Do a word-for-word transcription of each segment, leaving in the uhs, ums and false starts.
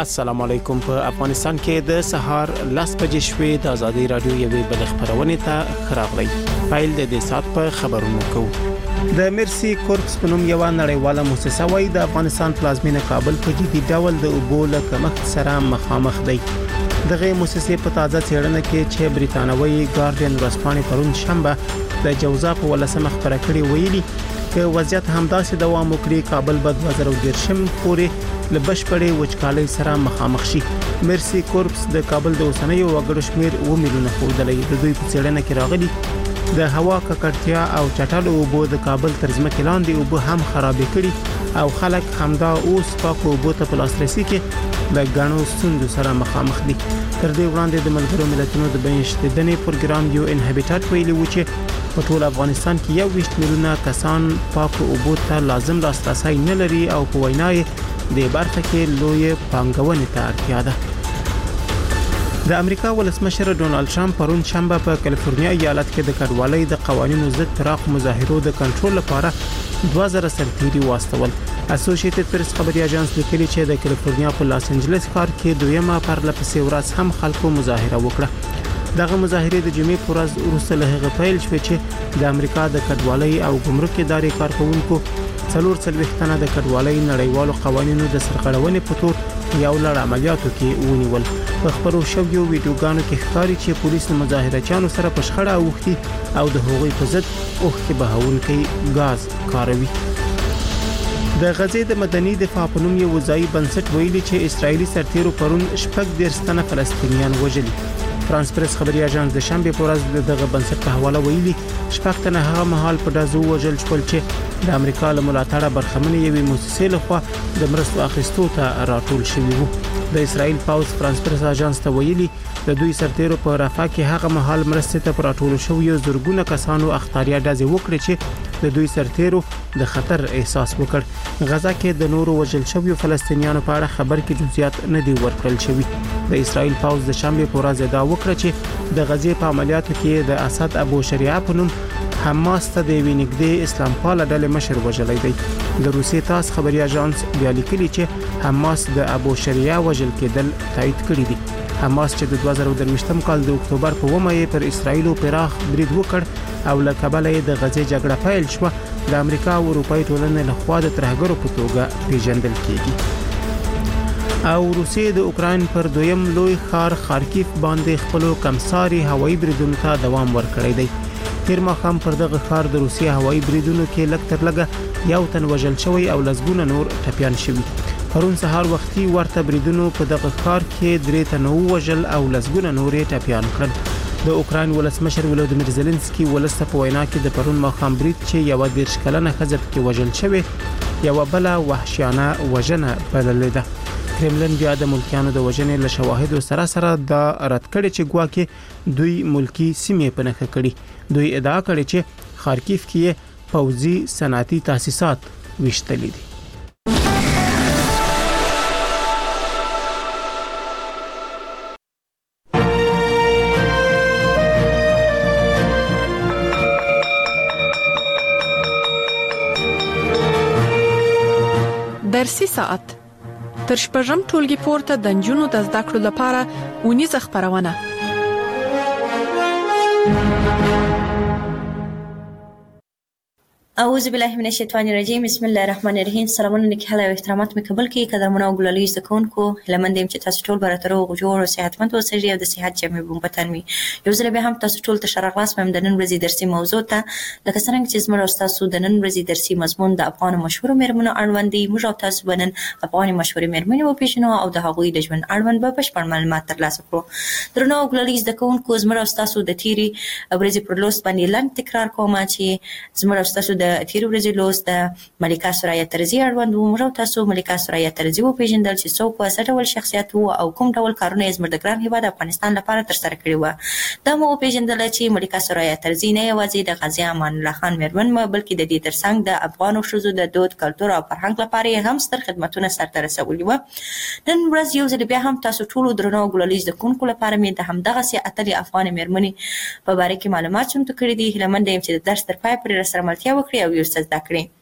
السلام علیکم. په افغانستان کې د سهار لاس بجې شوې د ازادي رادیو یوې بل خبرونه ته خراغلی. فایل د دې سات په خبرونو کو. د مرسي کورپس په نوم یو نړیواله مؤسسه وای د افغانستان پلازمینه کابل په جدي ډول د اوبو له کمښت سره مخامخ دی. دغه مؤسسه په تازه څېړنه کې چې بریتانوي ګارډین ورځپاڼې پرون شنبه د جوزا په ولسمه خبره کړې ویلي چې وضعیت همداسې دوام وکړي کابل به دوه زره دېرشم پورې لبشپړې وچکالۍ سره مخامخ شي. مرسي کورپس د کابل د اوسنیو وګړو شمیر و میلیونه ښودلی. د دوی په څېړنه کې راغلي د هوا ککړتیا او چټلو اوبو د کابل تر ځمکې لاندې اوبه هم خرابې کړي او خلک همدا اوس پاکو اوبو ته په لاسرسي کې د غنو ستونزو سره مخامخ دي. تر دې وړاندې د ملګرو ملتونو د بنشتدنې پروګرام یو ان هابیټات ویلي و چې په ټول افغانستان کې یو ویشت میلیونه کسان پاکو اوبو ته لازم لاسرسي نه لري او په وینای د برخه کې لوی پانګونې ته اړتیا ده. د امریکا ولسمشر ډونالد ټرمپ پرون شنبه په کالیفورنیا ایالت کې د کډوالۍ د قوانینو ضد پراخ مظاهرو د کنټرول لپاره دوه زره سرتیري واستول. اسوسییټډ پریس خبري اژانس لیکلي چې د کالیفورنیا په لاس انجلس ښار کې دویمه پرلپسې ورځ هم خلکو مظاهره وکړه. دغه مظاهره د جمعې پر ورځ وروسته له هغه پیل شوې چې د امریکا د کډوالۍ او ګمرک ادارې کارکونکو څلور څلوېښت د کډوالۍ نړیوالو قوانینو د سرغړونې په تور یو لړ عملیاتو کې ونیول. په خبرو شویو ویډیوګانو کې ښکاري چې پولیس د مظاهرچیانو سره په شخړه اوښتي او د هغوی په ضد اوښکې بهونکي غاز کاروي. د غزې د مدني دفاع په نوم یو ځای بنسټ ویلي چې اسرایلی سرتیرو پرون شپږ دېرش تنه فلسطینیان وژلي. فرانس پریس خبري اژانس د شنبه په ورځ دغه بنسټ په حواله ویلي شپږ تنه هغه مهال په دازو وژل شول چې د امریکا له ملاتړه برخمنې یوې مؤسسې لخوا د مرستو اخیستو ته راټول شوی وو. د اسرائیل پاوز فرانس پریس اژانس ته ویلي د دوی سرتیرو په رافا کې هغه مهال مرستې ته راټول شوی زورګونه کسانو اختیاریا دازې وکړي چې د دوی سرتیرو د خطر احساس وکړ. غزا کې د نورو وژل شویو فلسطینیانو په اړه خبر کې جزئیات نه دی ورکړل شوی. د اسرائیل پاوز د شنبه په ورځ دا وکړه چې د غزې په عملیاتو کې د اسد ابو شریعه په نوم حماس ته د وینګدې اسلام پال ډلې مشر وژلی دی. د روسي تاس خبري اژانس بیا لیکلي چې حماس د ابو شریعه وژل کېدل تایید کړی دی. حماس چې د دوه زره درویشتم کال د اکتوبر په اوومه یې پر اسرایلو پراخ برید وکړ او له کبله یې د غزې جګړه پیل شوه د امریکا او اروپای ټولنې لخوا د ترهګرو په توګه پیژندل کیږي. او روسیې د اوکراین پر دویم لوی ښار خارکیف باندې خپل کمساري هوایي بریدونو ته دوام ورکړی دی. تیر ماښام پر دغه ښار د روسیې هوایي بریدونو کې لږ تر لږه یو تن وژل شوی او لسګونه نور ټپیان شوي. پرون سهار وختي ورته بریدونو په دغه ښار کې درې تنه وژل او لسګونه نور ټپیان کړل. د اوکراین ولسمشر ولودیمیر زيلنسکي ولسته په وینا کې د پرون ماښام برید چې یو دېرش کلنه ښځه کې وژل شوی یو بل وحشیانه وژنه بللې ده. کرملن بیا د ملکیانو د وژنې له شواهدو سره سره دا رد کړي چې ګواکې دوی ملکی سیمې په نښه کړي. دوی ادعا کړي چې خارکیف کې پوځي صنعتي تاسیسات وشتلې دي. درسي ساعت تر شپږم ټولګي پورته د نجونو د زده کړو لپاره ونیزه خبرونه. اعوذ بالله من الشیطان الرجیم. بسم الله الرحمن الرحیم. سلامونه نکهاله او احترامات مې قبول کړئ. قدرمنه او ګلالي زده کوونکو هلمند يم چې تاسو ټول براتر او جوړ او صحتمند اوسئ او د صحت جامع بومبتن وي. یو ځل به هم تاسو ټول ته شرغلاس مې د نن ورځې درسي موضوع ته لکه څنګه چې زموږ تاسو د نن ورځې درسي مضمون د افغان مشهور میرمنو اړوند دي. موږ تاسو بنن افغان مشهور میرمنې او پیژنو او د هغوی د ژوند اړوند به بشپړ معلومات ترلاسه کړو. درنو ګلالي زده کوونکو زموږ تاسو د تیری ورځې پر لوست باندې لاندې تکرار کوم چې زموږ تاسو د تیری ورځې لوست د ملکه سوریا ترزی اړوند وو. موږ تاسو ملکه سوریا ترزی و پیژندل چې څوک و څه ډول شخصیت وو او کوم ډول کارونه یې زموږ د ګران هیواد افغانستان لپاره تر سره کړی و. دا مو پیژندل چې ملکه سوریا ترزی نه یوازې د غازی امان الله خان میرمن مو بلکې د دې ترڅنګ د افغانو ښځو د دود کلتور او فرهنګ لپاره هم ستر خدمتونه سرته رسولي و. نن ورځ یو ځل بیا هم تاسو ټول درنو ګلالي زده کوونکو لپاره مې د همدغه سي اتلې افغان میرمنې په باره کې معلومات چمتو کړي دي. هلمند یم چې د درس تر پای پورې سره ملتیا وکړي او یو څه زده کړي.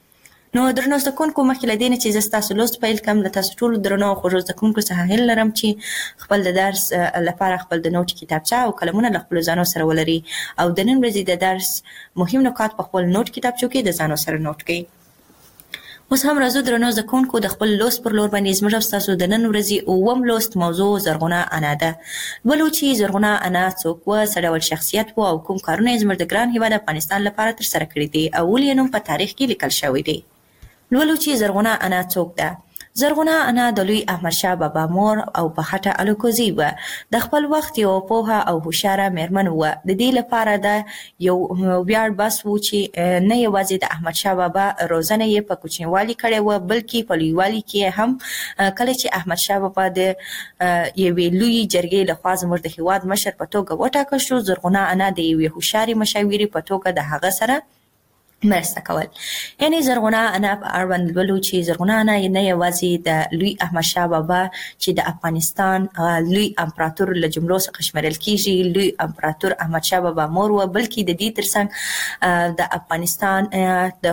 نو درنو زده کوونکو مخکې له دې نه چې زه ستاسو لوست پیل کړم له تاسو ټولو درنو او خوږو زده کوونکو څخه هیله لرم چې خپل د درس لپاره خپل د نوټ کتابچه او قلمونه له خپلو ځانو سره ولري او د نن ورځې د درس مهم نکات په خپل نوټ کتابچو کې د ځانو سره نوټ کړئ. اوس هم راځو درنو زده کوونکو د خپل لوست پر لور باندې زموږ او ستاسو د نن ورځې اووم لوست موضوع زرغونه انا ده. لولو چې زرغونه انا څوک وه، څه ډول شخصیت و او کوم کارونه یې زموږ د ګران هېواد افغانستان لپاره ترسره کړي دي او ولې یې نوم په تاریخ کې لیکل شوی دی. لولو چې زرغونه انا څوک ده. زرغونه انا د لوی احمدشاه بابا مور او په خټه الوکوزي وه. د خپل وخت یو پوهه او هوښیاره میرمن وه. د دې لپاره د یو ویاړ بس و چې نه یوازې د احمدشاه بابا روزنه یې په کوچنیوالي کړې وه، بلکې په لویوالي کې هم کله چې احمدشاه بابا د یوې لویې جرګې لخوا زموږ د هېواد مشر په توګه وټاکل شو، زرغونه انا د یوې هوښیارې مشاورې په توګه د هغه سره مرسته کول. یعنی زرغونه انا په اړوند لولو چې زرغونه انا نه یوازې د لوی احمدشاه بابا چې د افغانستان لوی امپراتور له جملو څخه شمیرل کیږي، لوی امپراتور احمدشاه بابا مور وه، بلکې د دې ترڅنګ د افغانستان د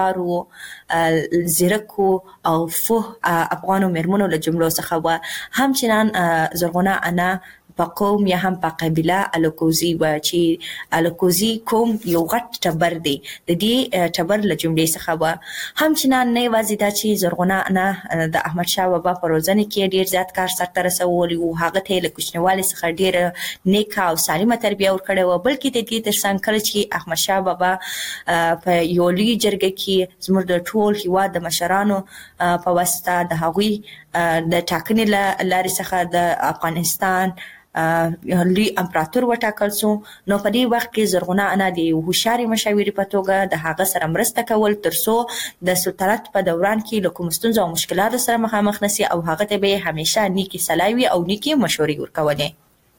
هوښیارو زیرکو او فوه افغانو میرمنو له جملو څخه وه. همچنان زرغونه انا په قوم یا هم په قبیله الوکوزي وه چې الوکوزي قوم یو غټ ټبر دی، د دې ټبر له جملې څخه وه. همچنان نه یوازې دا چې زرغونه انا د احمدشاه بابا په روزنه کې ډېر زیات کار سرته رسولی و، هغه ته یې له کوچنیوالي څخه ډېره نیکه او سالمه تربیه ورکړې وه، بلکې د دې ترڅنګ کله چې احمدشاه بابا په یو لوی جرګه کې زموږ د ټول هېواد د مشرانو په واسطه د هغوی د ټاکنې له لارې څخه د افغانستان لوی امپراتور وټاکل سو، نو په دې وخت کې زرغونه انا د یو هوښیارې مشاورې په توګه د هغه سره مرسته کول ترڅو د سلطنت په دوران کې له کومو ستونزو او مشکلاتو سره مخامخ نسي او هغه ته به یې همیشه نیکې صلاح وي او نیکې مشورې ورکولې.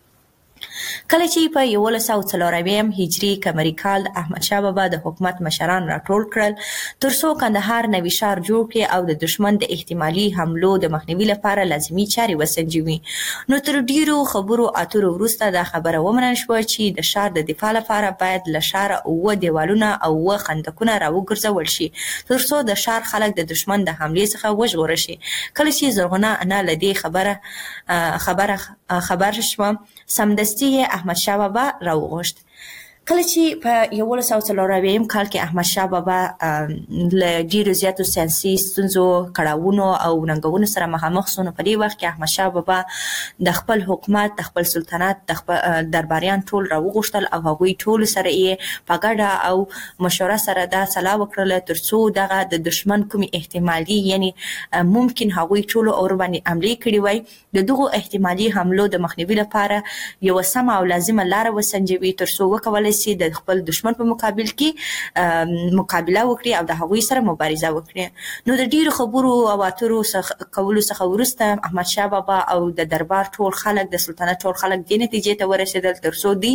کله چې په یولس سوه څلورویم هجري قمري کال د احمدشاه بابا د حکومت مشران راټول کړل ترڅو کندهار نوي ښار جوړ کړي او د دشمن د احتمالي حملو د مخنیوي لپاره لازمي چارې وسنجوي. نو تر ډیرو خبرو اترو وروسته دا خبره ومنل شوه چې د ښار د دفاع لپاره باید له ښاره اووه دیوالونه او اووه خندقونه راوګرځول شي ترڅو د ښار خلک د دشمن د حملې څخه وژغورل شي. کله چې زرغونه انا له دې خبره خبره خبر شوه، سمدستي یې احمدشاه بابا راوغوښت. کله چې په یولس سوه څلورویم کال کې احمدشاه بابا له ډیرو زیاتو سیاسي ستونزو، کړاوونو او ننګونو سره مخامخ سو، نو په دې وخت کې احمدشاه بابا د خپل حکومت، د خپل سلطنت د خپل درباریان ټول راوغوښتل او هغوی ټول سره یې په ګډه او مشوره سره دا سلا وکړله ترڅو دغه د دشمن کومې احتمالي یعنی ممکن هغوی ټولو اور باندې حملې کړې وای، د دغو احتمالي حملو د مخنیوي لپاره یوه سمه او لازمه لاره وسنجوي ترڅو وکولی سي د خپل دشمن په مقابل کې مقابله وکړي او د هغوی سره مبارزه وکړي. نو د ډیرو خبرو او اترو کولو څخه وروسته احمدشاه بابا او د دربار ټول خلک، د سلطنت ټول خلک دې نتیجې ته ورسېدل ترڅو دوی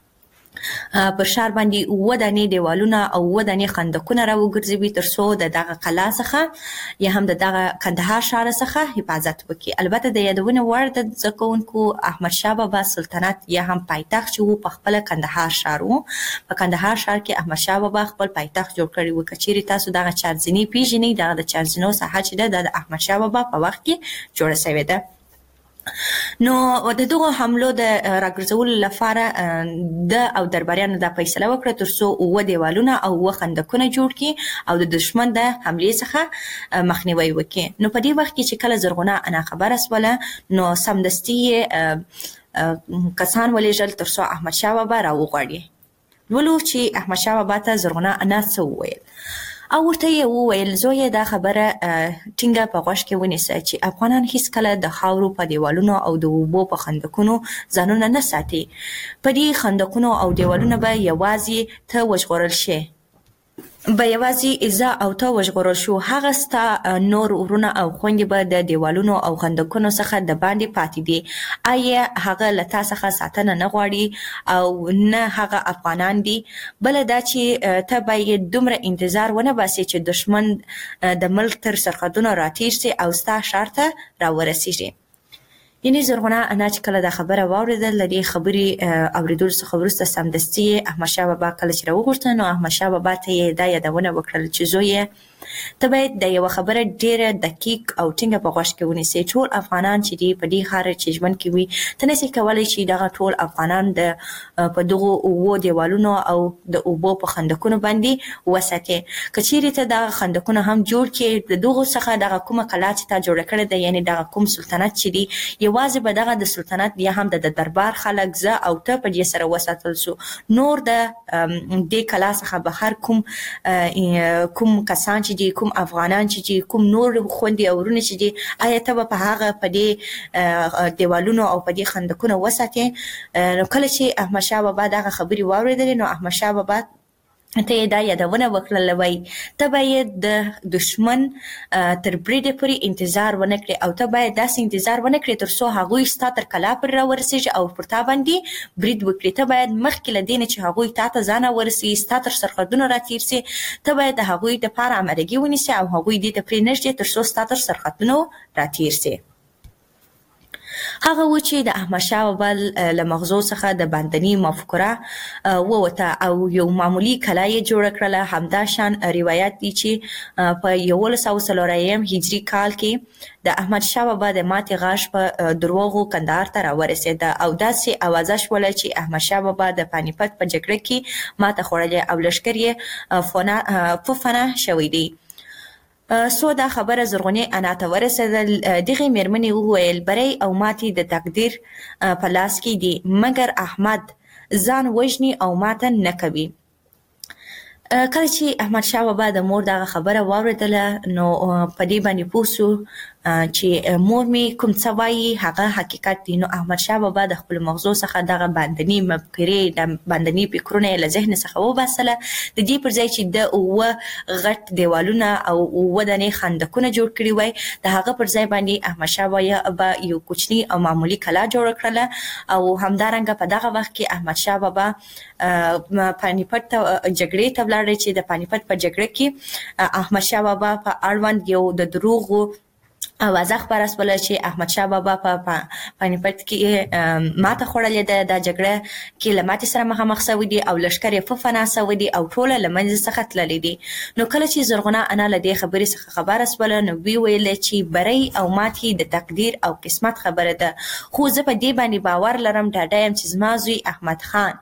پر ښار باندې اووه دانې دیوالونه او اووه دانې خندقونه راوګرځوي ترڅو د دغه قلا څخه یا هم د دغه کندهار ښار څخه حفاظت وکړي. البته د یادونې وړ د زده کوونکو احمدشاه بابا سلطنت یا هم پایتخت چې و په خپله کندهار ښار و. په کندهار ښار کې احمدشاه بابا خپل پایتخت جوړ کړی و. که چیرې تاسو دغه چارزینې پیژنئ، دغه د چارزینو ساحه چې ده د احمدشاه بابا په وخت کې جوړه شوې ده. نو د دغو حملو د راګرځولو لپاره د او درباریانو دا فیصله وکړه ترڅو اووه دیوالونه او اووه خندقونه جوړ کړي او د دشمن د حملې څخه مخنیوی وکړي. نو په دې وخت کې چې کله زرغونه انا خبره سوله، نو سمدستي یې کسان ولېږل ترڅو احمدشاه بابا راوغواړي. لولو چې احمدشاه بابا ته زرغونه انا څه وویل او ورته یې وویل زویه دا خبره ټینګه په غوږ کې ونیسه چې افغانان هیڅکله د خاورو په دیوالونو او د اوبو په خندقونو ځانونه نه ساتي. په دې خندقونو او دیوالونو به یوازې ته وژغورل شي، به یوازې زه او ته وژغورل شو، هغه ستا نور ورونه او خویندې به د دیوالونو او خندقونو څخه د باندې پاتې دي. آیا هغه له تا څخه ساتنه نه غواړي او نه هغه افغانان دي؟ بله دا چې ته باید دومره انتظار ونه باسې چې دشمن د ملک تر سرحدونو راتېر سي او ستا ښار ته راورسېږي. یعنې زرغونه انا چې کله دا خبره واورېدل، له دې خبرې اورېدلو څخه وروسته سمدستي احمدشاه بابا کله چې راوغوښته، نو احمدشاه بابا ته یې دا یادونه وکړل چې زویه ته باید د یو خبره ډیره دقیق او ټینګه په غوږ کې ونیسې. ټول افغانان چې دی په دې ښار چې ژوند کوي ته نشي کولای چې دغه ټول افغانان د په دغه اوو دیوالونو او د اوبو په خندقونو باندې وساتي. کچېرې ته دغه خندقونه هم جوړ کې د دغه څخه دغه کومه کلا چې تا جوړ کړې ده یعنی دغه کوم سلطنت چې دی یوازې به دغه د سلطنت یا هم د دربار خلک زه او ته په دې سره وساتل سو. نور د دې کلا څخه بهر کوم کوم کسان چې دي کوم افغانان چې دي کوم نور خوندې او ورونه چې دي آیا ته په هغه په دې دیوالونو او په دې خندقونو وساتي؟ نو کله چې احمد شاه بابا دغه خبري واوریدلې نو احمد شاه بابا ته دا یادونه وکړه وای ته باید د دشمن تر بریده پورې انتظار ونه کړې او ته باید داسې انتظار ونه کړې تر څو هغوی ستا تر کلا پر راورسېږي او پر تا باندې برید وکړي. ته باید مخکې له دې نه چې هغوی تا ته ځان ورسي ستا تر سرحدونو راتېر سي ته باید د هغوی دپاره امادګي ونیسي او هغوی دې ته پرېنږدې تر څو ستا تر سرحدونو راتېر سي. هغه و چې د احمد شاه بابا له مغزو څخه د باندنی مفکوره ووته او یو معمولی کلا یې جوړه کړله. همدا شان روایت دی چې په یولس سوه څلورم هجري کال کې د احمد شاه بابا د ماتې غاښ په دروغو کندهار ته راورسېده او داسې اوازه شوله چې احمد شاه بابا د پانیپت په جګړه کې ماته خوړلې او لښکر یې فوفنه شوی دی. سو دا خبره زرغونې انا ته ورسېدل. دغې مېرمنې وویل بری او ماتې د تقدیر په لاس کې دي مګر احمد ځان وژني او ماته نه کوي. کله چې احمد شاه بابا د مور دغه خبره واورېدله نو په دې باندې پوه سو چې مور مې کوم څه وایي هغه حقیقت دی. نو احمد شاه بابا د خپل مغزو څخه دغه باندنی مفکورې د باندني فکرونه یې له ذهن څخه وباسله د دې پر ځای چې د اووه غټ دیوالونه او اووه دانې خندقونه جوړ کړي وای د هغه پر ځای باندې احمد شاه بابا یو کوچني او معمولي کلا جوړه کړله او همدارنګه په دغه وخت کې احمد شاه بابا پانیپت ته جګړې ته ولاړ چې د پانیپت په جګړه کې احمد شاه بابا په اړوند یو د دروغو اوازه خپره سوله چې احمد شاه بابا په پانیپت کې ماته خوړلې ده د جګړه کې له ماتې سره مخامخ سوی دي او لښکر یې ففنا سوی دي او ټوله له منځه څخه تللي دي. نو کله چې زرغونه انا له دې خبرې څخه خبره سوله نو وی ویل چې بری او ماتې د تقدیر او قسمت خبره ده خو زه په دې باندې باور لرم ډاډه یم چې زما زوی احمد خان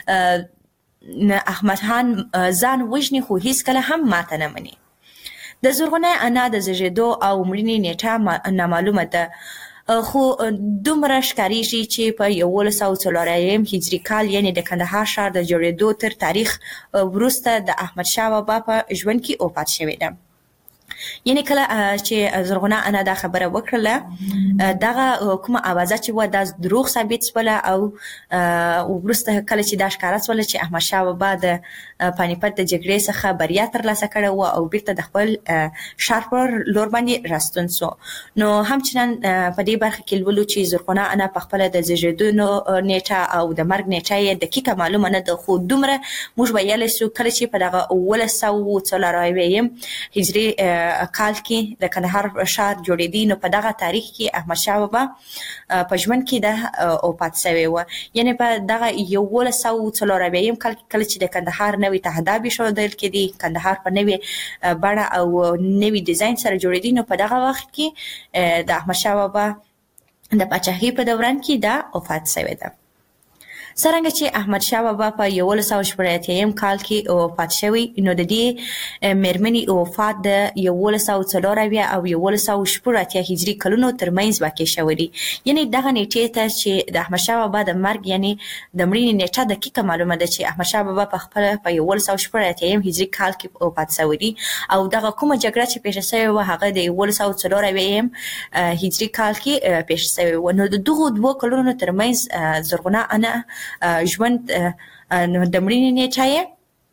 احمد خان ځان وژني خو هیڅکله هم ماته نه مني. د زرغونه انا د زیږېدو او مړینې نیټه نامعلومه ده خو دومره ښکارېږي چې په یولس سوه څلورم هجري کال یعنې د کندهار ښار د جوړېدو تر تاریخ وروسته د احمد شاه بابا په ژوند کې وفات شوې ده. یعنی کله چې زرغونه انا دا خبره وکړله دغه کومه اوازه چې و دا دروغ ثابت سوله او وروسته کله چې دا ښکاره سوله چې احمد شاه بابا د پانیپت د جګړې څخه بریا ترلاسه کړې وه او بیرته د خپل ښار پر لور باندې راستون سو. نو همچنان په دې برخه کې لولو چې زرغونه انا په خپله د زیږېدو نیټه او د مرګ نیټه یې دقیقه معلومه نه ده خو دومره موږ ویلی سو کله چې په دغه اوولس سوه څلرویم هجري کال کې د کندهار ښار جوړېدی نو په دغه تاریخ کې احمد شاه بابا په ژوند کې د وفات شوی و. یعنې په دغه یولس سوه څلرویم کال کې کله چې د کندهار نوی تهداب ایښودل کېدی کندهار په نوې بڼه او نوي ډیزاین سره جوړېدی نو په دغه وخت کې د احمد شاه بابا د پاچاهۍ په دوران کې دا وفات شوی ده. څرنګه چې احمد شاه بابا په یولس سوه شپږ اتیا کال کې وفات شوی نو د دې مېرمنې وفات د یولس سوه څلور اویا او یولس سوه شپږ اتیا هجري کلونو ترمنځ واقع شوی دی. یعنې دغه نیټې ته چې د احمد شاه بابا د مرګ یعنې د مړینې نیټه دقیقه معلومه ده چې احمد شاه بابا په خپله په یولس سوه شپږ اتیا هجري کال کې وفات شوی دی او دغه کومه جګړه چې پیښه شوې وه هغه د یولس سوه څلور اویا هجري کال کې پیښه شوې وه. نو د دغو دوو کلونو ترمنځ زرغونه انا ژوند د مړینې نیټه یې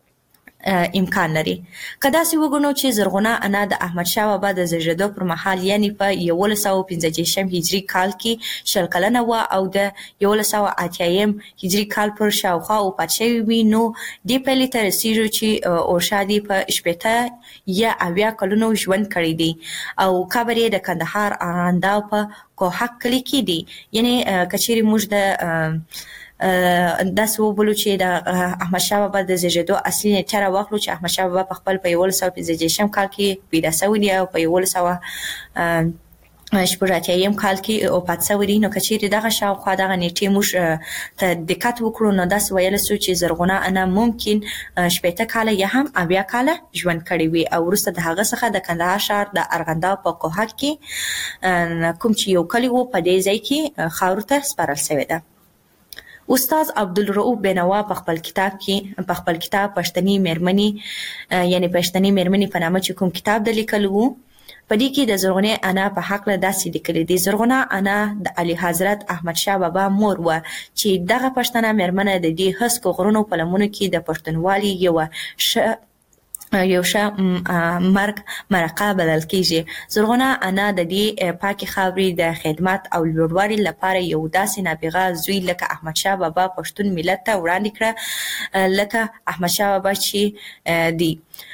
امکان لري. که داسې وګڼو چې زرغونه انا د احمد شاه بابا د زیږېدو پر مهال یعنې په یولس سوه پنځه دېرشم هجري کال کې شل کلنه وه او د یولس سوه اتیایم هجري کال پر شاوخوا وفات شوې وي نو دې پایلې ته رسېږو چې اورشا دې په شپېته یا اویا کلونو ژوند کړی دی او قبر یې د کندهار ارغنداو په کوهک کلي کې دی. یعنې که چیرې موږ د داسې وبولو چې د احمدشاه بابا د زیږېدو اصلي نیټه راواخلو چې احمدشاه بابا په خپل په یولس سوه پنځه دېرشم کال کې پیدا شوی دی او په یولس سوه شپږ اتیایم کال کې وفات شوی دی. نو که چیرې دغه شاوخوا دغه نیټې موږ ته دقت وکړو نو داسې ویلی سو چې زرغونه انا ممکن شپېته کاله یا هم اویا کاله ژوند کړی وي او وروسته د هغه څخه د کندهار ښار د ارغنداب په کوهک کې کوم چې یو کلی و په دې ځای کې خاورو ته سپارل شوې ده. استاد عبدالرؤف بینوا په خپل کتاب کې په خپل کتاب پښتني میرمنې یعنی پښتني میرمنې په نامه چې کوم کتاب د لیکلو وو په دې کې د زرغونې انا په حق له داسې لیکلي دي. زرغونه انا د علي حضرت احمد شاه بابا مور و چې دغه پښتنه میرمنه د دې هسکو غرونو په لمنو کې د پښتونوالي یو ش یو ښه مرګ مرقه بلل کیږي. زرغونه انا د دې پاکي خاورې د خدمت او لوړوالي لپاره یو داسې نابغه زوی لکه احمد شاه بابا پښتون ملت ته وړاندې کړه لکه احمد شاه بابا چې دی.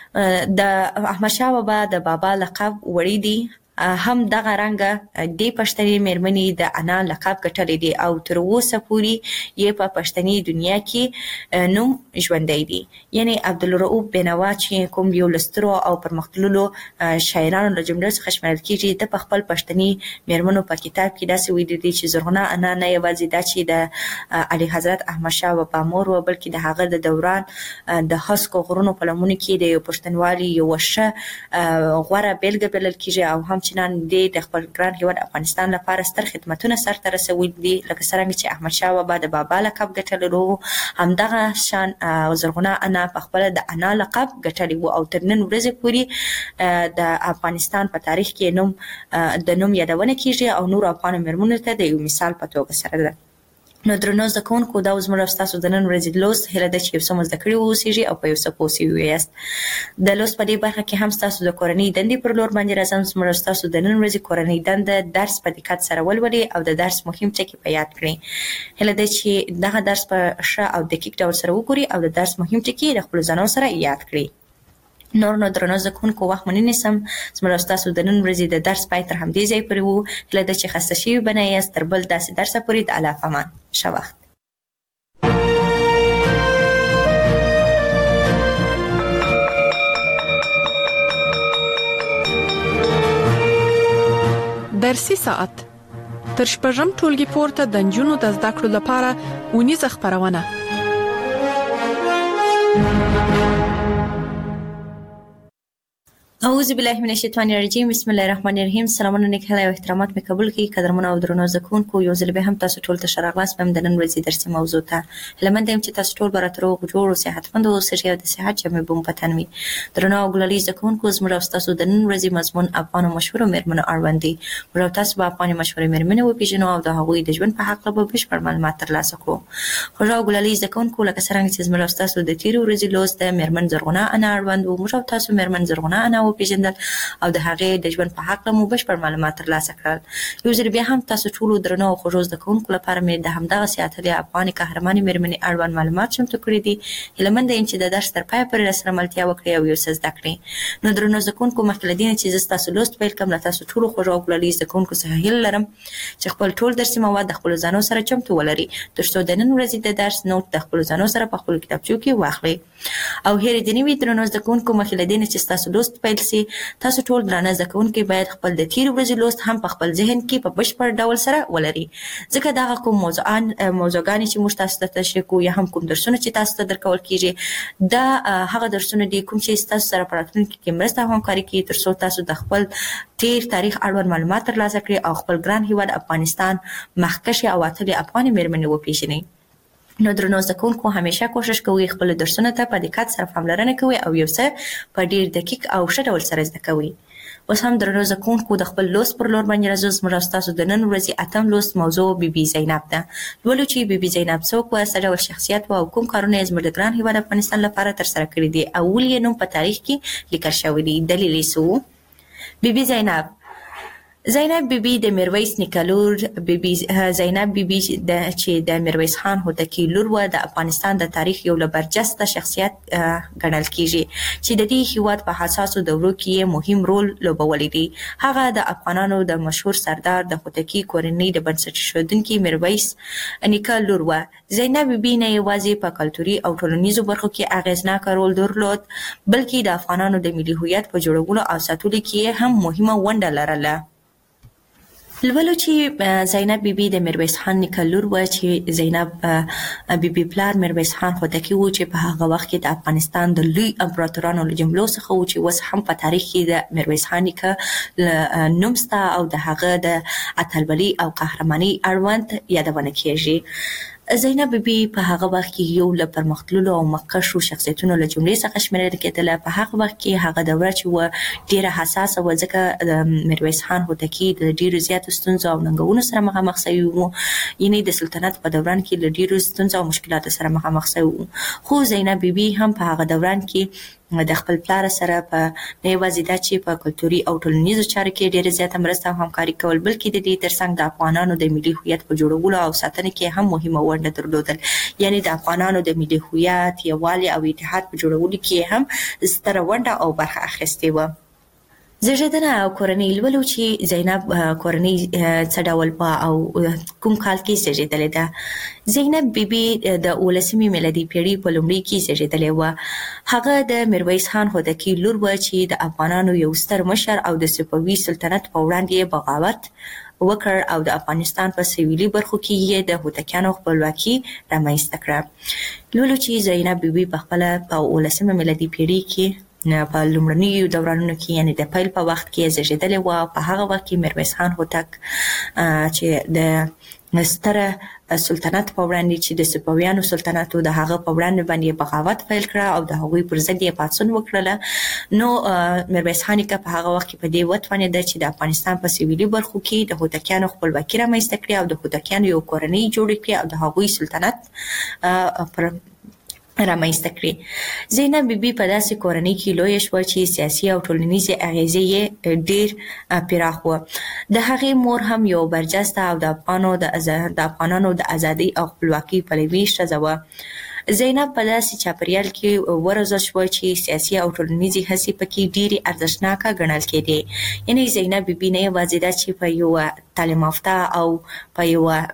د احمد شاه بابا د بابا لقب وړي دي هم دغه رنګه د پښتني میرمنې د انا لقب ګټلې دي او تر اوسه پورې یې په پښتني دنیا کې نوم ژوندی دی. یعنی عبدالرؤف بینوا چې کوم یو لسترو او پرمختللو شاعرانو له جملې څخه شمېرل کیږي د په خپل پښتني میرمنو په کتاب کې داسې ویلي دي چې زرغونه انا نه یوازې دا چې د علي حضرت احمد شاه بابا مور و بلکې د هغه د دوران د هسکو غرونو په لمنو کې د یو پښتونوالي یو ښه غوره بیلګه بلل کیږي او هم چې نن د خپل ګران هیواد افغانستان لپاره ستر خدمتونه سرته رسولي دي لکه څرنګه چې احمد شاه بابا د بابا لقب ګټلو همدغه شان زرغونه انا په خپل د انا لقب ګټلی و او تر نن ورځې پورې د افغانستان په تاریخ کې نوم د نوم یادونه کیږي او نور افغان میرمنو ته د یو مثال په توګه سره ده. نو درنو زده کوونکو دا زموږ او ستاسو د نن ورځې لوست هیله ده چې یو څه مو زده کړي واوسیږي او په یو څه پوه سوي یاست. د لوست په دې برخه کې هم ستاسو د کورنۍ دندې پر لور باندې راځم. زموږ او ستاسو د نن ورځې کورنۍ دنده درس په دقت سره ولولئ او د درس مهم ټکي په یاد کړئ. هیله ده چې دغه درس په ښه او دقیق ډول سره وګورئ او د درس مهم ټکي د خپلو ځانونو سره یاد کړئ. نور نو درنو زده کوونکو وخت مو نه نیسم. زموږ او ستاسو د نن ورځې د درس پای تر همدې ځای پورې وو. هیله ده چې خسته شوي به نه یاست. تر بل داسې درسه پورې د الله په امان. ښه وخت. درسي ساعت تر شپږم ټولګي پورته د نجونو د زده کړو لپاره ونیزه خبرونه. اعوذ بالله من الشیطان الرجیم. بسم الله الرحمن الرحیم. سلامونه نیک هیله او احترامات مې قبول کړئ. قدرمنو او درنو زده کوونکو یو ځل بیا هم تاسو ټول ته ښه راغلاست په د نن ورځې درسي موضوع ته. هیله مند یم چې تاسو ټول به راته روغ جوړ او صحتمند اوسئ او د صحت جامې به مو په تن وي. درنو او ګلالي زده کوونکو زموږ او ستاسو د نن ورځې مضمون افغان او مشهورو میرمنو اړوند دی. موږ او تاسو به افغاني مشهورې میرمنې وپېژنو او د هغوی د ژوند په هکله به بشپړ معلومات ترلاسه کړو. خوږه او ګلالي زده کوونکو لکه څرنګه چې زموږ او ستاسو د تېرې ورځې لوست د میرمن زرغونه انا اړوند و. موږ او تاسو میرمن زرغونه انا وپېژندل او د هغې د ژوند په هکله مو بشپړ معلومات ترلاسه کړل. یو ځل بیا هم تاسو ټولو درنو او خوږو زده کوونکو لپاره مې د همدغسې اتلې افغاني قهرمانې میرمنې اړوند معلومات چمتو کړي دي. هیله منده یم چې د درس تر پایه پورې راسره ملتیا وکړئ او یو څه زده کړئ. نو درنو زده کوونکو مخکې له دې نه چې زه ستاسو لوست پیل کړم له تاسو ټولو خوږو او ګلالي زده کوونکو څخه هیله لرم چې خپل ټول درسي مواد د خپلو ځانو سره چمتو ولرئ تر څو د نن ورځې د درس نوټ د خپلو ځانو سره په خپلو کتابچو کې واخلئ. او هیرې دې نه وي درنو زده کوونکو مخکې له دې نه چې ستاسو لوست پیل سي تاسو ټول درانه زده کوونکي باید خپل د تېرې ورځې لوست هم په خپل ذهن کې په بشپړ ډول سره ولري ځکه دغه کوم موضوعان موضوعګانې چې موږ تاسو ته تشریح کوو یا هم کوم درسونه چې تاسو ته درکول کیږي دا هغه درسونه دي کوم چې تاسو سره په راتلونکي کې مرسته او همکاري کوي تر څو تاسو د خپل تېر تاریخ اړوند معلومات ترلاسه کړئ او خپل ګران هیواد افغانستان مخکښې او اتلې افغاني میرمنې وپېژنئ. نو درنو زده کوونکو همیشه کوشش کوئ خپل درسونه ته په دقت سره پاملرنه کوئ او یو څه په ډیر دقیق او ښه ډول سره زده کوئ. اوس هم درنو زده کوونکو د خپل لوست پر لور باندې راځو. زموږ او ستاسو د نن ورځې اتم لوست موضوع بي بي زینب ده. لولو چې بي بي زینب څوک وه، څه ډول شخصیت وه او کوم کارونه یې زموږ د ګران هیواد افغانستان لپاره ترسره کړي دي او ولې یې نوم په تاریخ کې لیکل شوی دی. دلیل یې څه و؟ بي بي زینب زینب بیبي د میرویس نیکه لور بیبي زینب بیبي د چې د میرویس خان هوتکی لور و د افغانستان د تاریخ یو له برجسته شخصیت ګڼل کیږي چې د دې هیواد په حساسو دورو کې مهم رول لوبولی دی. هغه د افغانانو د مشهور سردار د هوتکی کورنۍ د بنسټ ایښودونکي میرویس نیکه لور و. زینب بیبي نه یوازې په کلتوري او ټولنیزو برخو کې اغیزناک رول درلود بلکې د افغانانو د ملي هویت په جوړولو او ساتلو کې هم مهمه ونډه لرله. لولو چې زینب بیبي د میرویس خان نیکه لور و چې زینب بیبي پلار میرویس خان هوتکی و چې په هغه وخت کې د افغانستان د لوی امپراتورانو له جملو څخه و چې اوس هم په تاریخ کې د میرویس خان نیکه نوم شته او د هغه د اتلولۍ او قهرمانۍ اړوند یادونه کیږي. زینب بیبي په هغه وخت کې یو له پرمختللو او مخکښو شخصیتونو له جملې څخه شمیرل کېدله. په هغه وخت کې هغه دوره چې و ډیره حساسه و ځکه د میرویس خان هوتکی د ډیرو زیاتو ستونزو او ننګونو سره مخامخ شوی و، یعنی د سلطنت په دوران کې له ډیرو ستونزو او مشکلاتو سره مخامخ شوی و. خو زینب بیبي هم په هغه دوران کې د خپل پلار سره په نه یوازې دا چې په کلتوري او ټولنیزو چارو کې ډیره زیاته مرسته او همکاري کول بلکې د دې ترڅنګ د افغانانو د ملي هویت په جوړولو او ساتنه کې هم مهمه ونډه درلودل. یعنی د افغانانو د ملي هویت، یووالي او اتحاد په جوړولو کې هم ستره ونډه او برخه اخیستې و. زیږیدنه او کورنۍ. لولو چې زینب کورنۍ څه ډول وه او کوم کال کې زیږیدلې ده. زینب بیبي د اوولسمې میلادي پیړۍ په لومړي کې زیږیدلې وه. هغه د میرویس خان هوتکی لور وه چې د افغانانو یو ستر مشر او د صفوي سلطنت په وړاندې بغاوت وکړ او د افغانستان په سویلي برخو کې یې د هوتکیانو خپلواکي رامنځته کړه. لولو چې زینب بیبي په خپله په اوولسمه میلادي پیړۍ کې په لومړنیو دورانونو کې یعنی د پیل په وخت کې زیږیدلې وه. په هغه وخت کې میرویس خان هوتک چې د ستره سلطنت په وړاندې چې د صفویانو سلطنت و د هغه په وړاندې باندې بغاوت پیل کړه او د هغوی پر ضد یې پاڅون وکړله. نو میرویس خان نیکه په هغه وخت کې په دې وتوانېده چې د افغانستان په سویلي برخو کې د هوتکیانو خپلواکي رامنځته کړي او د هوتکیانو یو کورنۍ جوړه کړي او د هغوی سلطنت پر رامنځته کړي. زینب بیبي په داسې کورنۍ کې لویه شوه چې سیاسي او ټولنیزې اغیزې یې ډېر پراخ وه. د هغې مور هم یو برجسته او د افغانو د افغانانو د ازادۍ او خپلواکۍ پلوي ښځه وه. زینب په داسې چاپریال کې وروزل شوه چې سیاسي او ټولنیزې هڅې پکې ډېرې ارزښتناکه ګڼل کېدې. یعنې زینب بیبي نه یوازې دا چې په یوه تعلیم یافته او په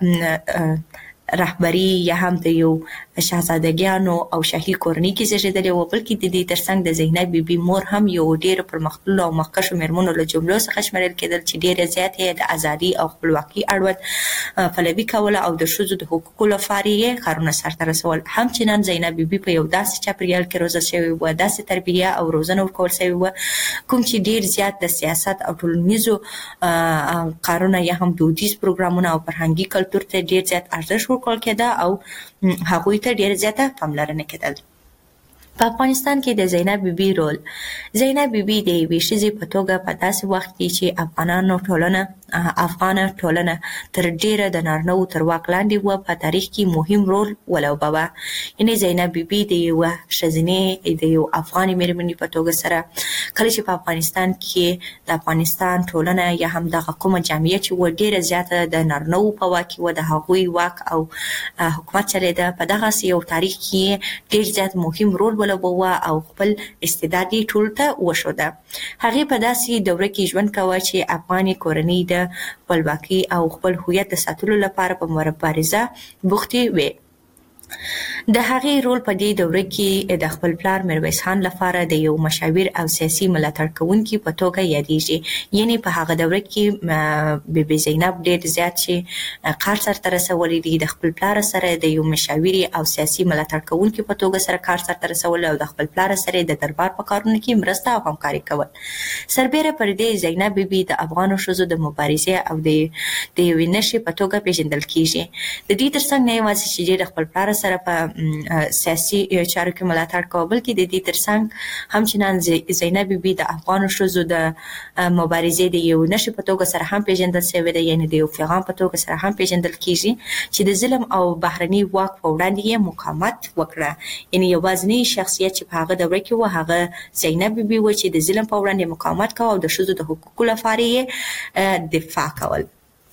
یوه رهبري یا هم د یو شاهزادګیانو او شاهي کورنۍ کې زیږیدلې وه بلکې د دې ترڅنګ د زینب بیبي مور هم یو ډېرو پرمختللو او مخکښو مېرمنو له جملو څخه شمیرل کېدل چې ډېره زیاته یې د ازادۍ او خپلواکۍ اړوند پلوي کوله او د ښځو د حقوقو لپاره یې کارونه سرته رسول. همچنان زینب بیبي په یو داسې چاپریال کې روزل شوې وه، داسې تربیه او روزنه ورکول شوې وه کوم چې ډېر زیات د سیاست او ټولنیزو کارونه یا هم دودیز پروګرامونه او فرهنګي کلتور ته ډېر زیات ارزښت ورکول کېده او هغوی ته ډېر زیاته پاملرنه کېدل. په افغانستان کې د زینب بیبي رول. زینب بیبي د یوې ښځې په توګه په داسې وخت کې چې افغانانو ټولنه افغانه ټولنه تر ډیره د نارینه‌وو تر واک لاندې وه په تاریخ کې مهم رول ولوباوه. یعنې زینب بیبي د یوه ښځینې د یو افغانې مېرمنې په توګه سره کله چې په افغانستان کې د افغانستان ټولنه یا هم دغه کومه جامعه چې وه ډیره زیاته د نارینه‌وو په واک کې وه، د هغوی واک او حکومت چلېده، په دغسې یو تاریخ کې ډیر زیات مهم رول ولوباوه او خپل استعداد یې ټولو ته وښوده. هغې په داسې دوره کې ژوند کوه چې افغاني کورنۍ د خپلواکۍ او خپل هویت د ساتلو لپاره په مبارزه بوختې وې. د هغې رول په دې دوره کې د خپل پلار میرویس خان لپاره د یو مشاور او سیاسي ملاتړ کوونکي په توګه یادېږي. یعنې په هغه دوره کې بی بي زینب ډېر زیات چې کار سرته رسولی دی، د خپل پلار سره د یو مشاوري او سیاسي ملاتړ کوونکي په توګه سره کار سرته رسول او د خپل پلار سره د دربار په کارونو کې مرسته او همکاري کول. سربیره پر دې زینب بیبي د افغانو ښځو د مبارزې او د د یوې نښې په توګه پیژندل کېږي. د دې ترڅنګ نه یوازې چې ډېر خپل پلار سره په سیاسي چارو کې ملاتړ کوي، بلکې د دې ترڅنګ همچنان زینب بیبي د افغان ښځو د مبارزې د یو نشي په توګه سره هم پیژندل شوې ده، یعنی د یو پیغام په توګه سره هم پیژندل کیږي چې د ظلم او بهرني واک په وړاندې یې مقاومت وکړه. یعنی یوازینی شخصیت چې په هغه دوره کې و هغه زینب بیبي و چې د ظلم په وړاندې مقاومت کاوه او د ښځو د حقوقو لپاره یې دفاع کول.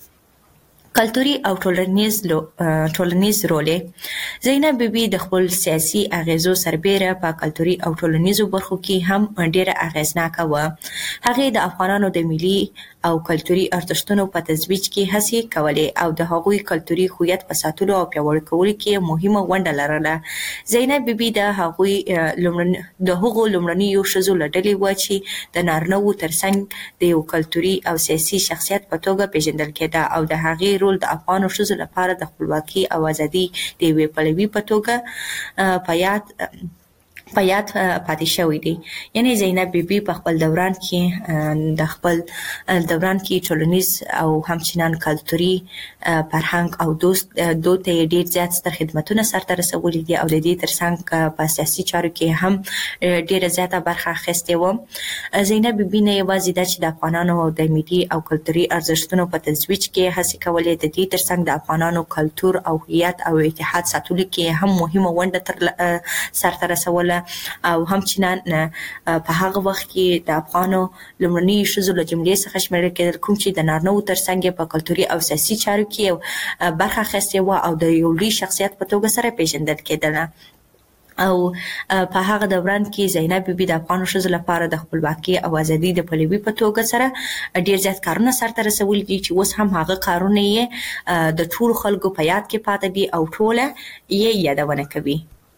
کلتوري او ټولنیز ټولنیز رول زینب بیبي د خپل سیاسي اغیزو سربېره په کلتوري او ټولنیزو برخو کې هم ډیره اغیزناکه و. هغې د افغانانو د ملي او کلتوري ارزښتونو په ترویج کې هڅې کولې او د هغوی کلتوري هویت په ساتلو او پیاوړي کولو کې مهمه ونډه لرله. زینب بیبي د هغوی د هغو لومړنیو ښځو له ډلې وه چې د نارینه‌وو ترڅنګ د یو کلتوري او سیاسي شخصیت په توګه پیژندل کېده او د هغې رول د افغانو ښځو لپاره د خپلواکۍ او ازادۍ د یوې پلوي په توګه په یاد په یاد پاتې شوی دی. یعنی زینب بیبي په خپل دوران کې د خپل دوران کې ټولنیز او همچنان کلتوري فرهنګ او دوست دود ته ډیر زیات ستر خدمتونه سرته رسولي دي او د دې ترڅنګ په سیاسي چارو کې هم ډیره زیاته برخه اخیستې وه. زینب بیبي نه یوازې دا چې د افغانانو د ملي او کلتوري ارزښتونو په ترویج کې هڅې کولې، د دې ترڅنګ د افغانانو کلتور او هویت او اتحاد ساتلو کې هم مهمه ونډه تر سرته رسوله او همچنان په هغه وخت کې د افغانو لومړني ښځو له جملې څخه شمیرل کېدل کوم چې د نارینه‌وو ترڅنګ په کلتوري او سیاسي چارو کې برخه اخیستې وه او د یو لوی شخصیت په توګه سره پیژندل کېدله. او په هغه دوران کې زینب بیبي د افغان ښځو لپاره د خپلواکۍ او ازادۍ د پلوي په توګه سره ډیر زیات کارونه سرته رسولي دي چې اوس هم هغه کارونه یې د ټولو خلکو په یاد کې پاتې دي او ټوله یې یادونه کوي.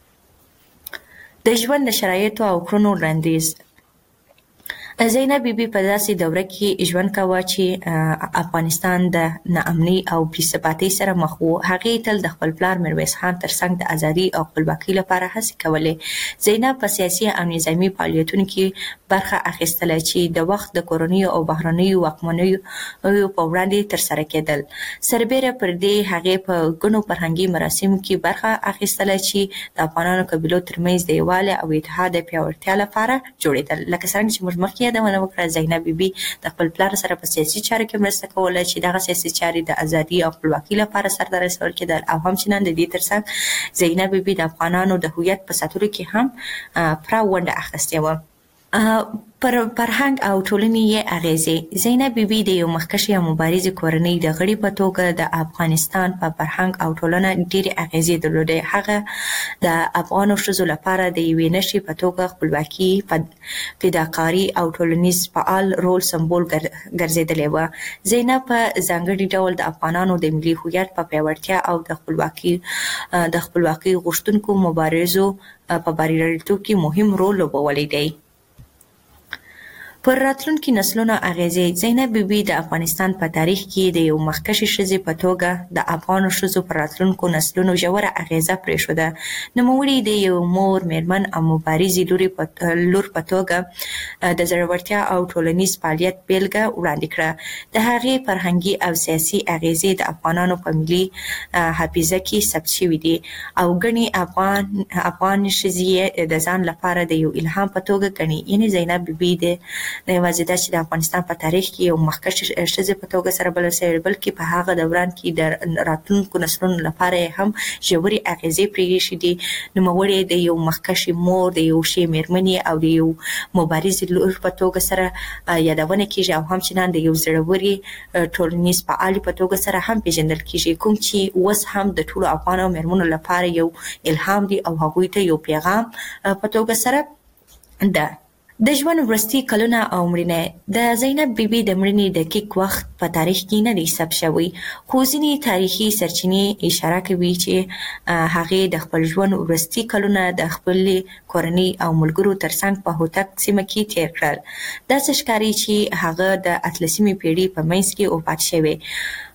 د ژوند د شرایطو او کړنو وړاندیز زینب بیبي په داسې دوره کې ژوند کاوه چې افغانستان د ناامنۍ او بې ثباتۍ سره مخ و. هغې تل د خپل پلار میرویس خان ترڅنګ د ازادۍ او خپلواکۍ لپاره هڅې کولې. زینب په سیاسي او نظامي فعالیتونو کې برخه اخیستله چې د وخت د کورنیو او بهرنیو واکمنیو په وړاندې ترسره کېدل. سربېره پر دې هغې په ګڼو فرهنګي مراسمو کې برخه اخیستله چې د افغانانو قبیلو ترمنځ د یووالي او اتحاد د پیاوړتیا لپاره جوړېدل. لکه څرنګه چې موږ مخکې یادونه وکړه، زینب بیبي د خپل پلار سره په سیاسي چارو کې مرسته کوله چې دغه سیاسي چارې د ازادۍ او خپلواکۍ لپاره سرته رسول کېدل او همچنان د دې ترڅنګ زینب بیبي د افغانانو د هویت په ساتلو کې هم پوره ونډه اخیستې وه. پر فرهنګ او ټولنې یې اغیزې زینب بیبي د یو مخکښې او مبارزې کورنۍ د غړي په توګه د افغانستان په فرهنګ او ټولنه ډېرې اغیزې درلودې. هغه د افغانو ښځو لپاره د یوې نښې په توګه خپلواکي، فداکاري او ټولنیز فعال رول سمبول ګرځېدلې وه. زینب په ځانګړي ډول د افغانانو د ملي هویت په پیاوړتیا او د خپلواکي د خپلواکۍ غوښتونکو مبارزو په بریالیتوب کې مهم رول لوبولی دی. پر راتلونکي نسلونو اغیزې زینب بیبي د افغانستان په تاریخ کې د یو مخکښې ښځې په توګه د افغانو ښځو پر راتلونکو نسلونو ژوره اغیزه پرېښوده. نوموړې د یو مور، میرمن او مبارزې لور په توګه د زړورتیا او ټولنیز فعالیت بیلګه وړاندې کړه. د هغې فرهنګي او سیاسي اغیزې د افغانانو په ملي حافظه کې ثبت شوي دي او ګڼې افغان افغان ښځې د ځان لپاره د یو الهام په توګه ګڼي. یعنې زینب بیبي د نه یوازې دا چې د افغانستان په تاریخ کې یو مخکښې ښځې په توګه سره بلل شوې، بلکې په هغه دوران کې د راتلونکو نسلونو لپاره یې هم ژورې اغیزې پرېښې دي. نوموړې د یو مخکښې مور، د یو ښې میرمنې او د یو مبارزې لور په توګه سره یادونه کېږي او همچنان د یو زړورې ټولنیز فعالې په توګه سره هم پیژندل کېږي، کوم چې اوس هم د ټولو افغانو میرمنو لپاره یو الهام دی او هغوی ته یو پیغام په توګه سره ده. د ژوند وروستي کلونه او مړینه د زینب بیبي د مړینې دقیق وخت په تاریخ کې نه دی ثبت شوی، خو ځینې تاریخي سرچینې اشاره کوي چې هغې د خپل ژوند وروستي کلونه د خپلې کورنۍ او ملګرو ترڅنګ په هوتک سیمه کې تیر کړل. داسې ښکاري چې هغه د اتلسمې پیړۍ په منځ کې وفات شوې.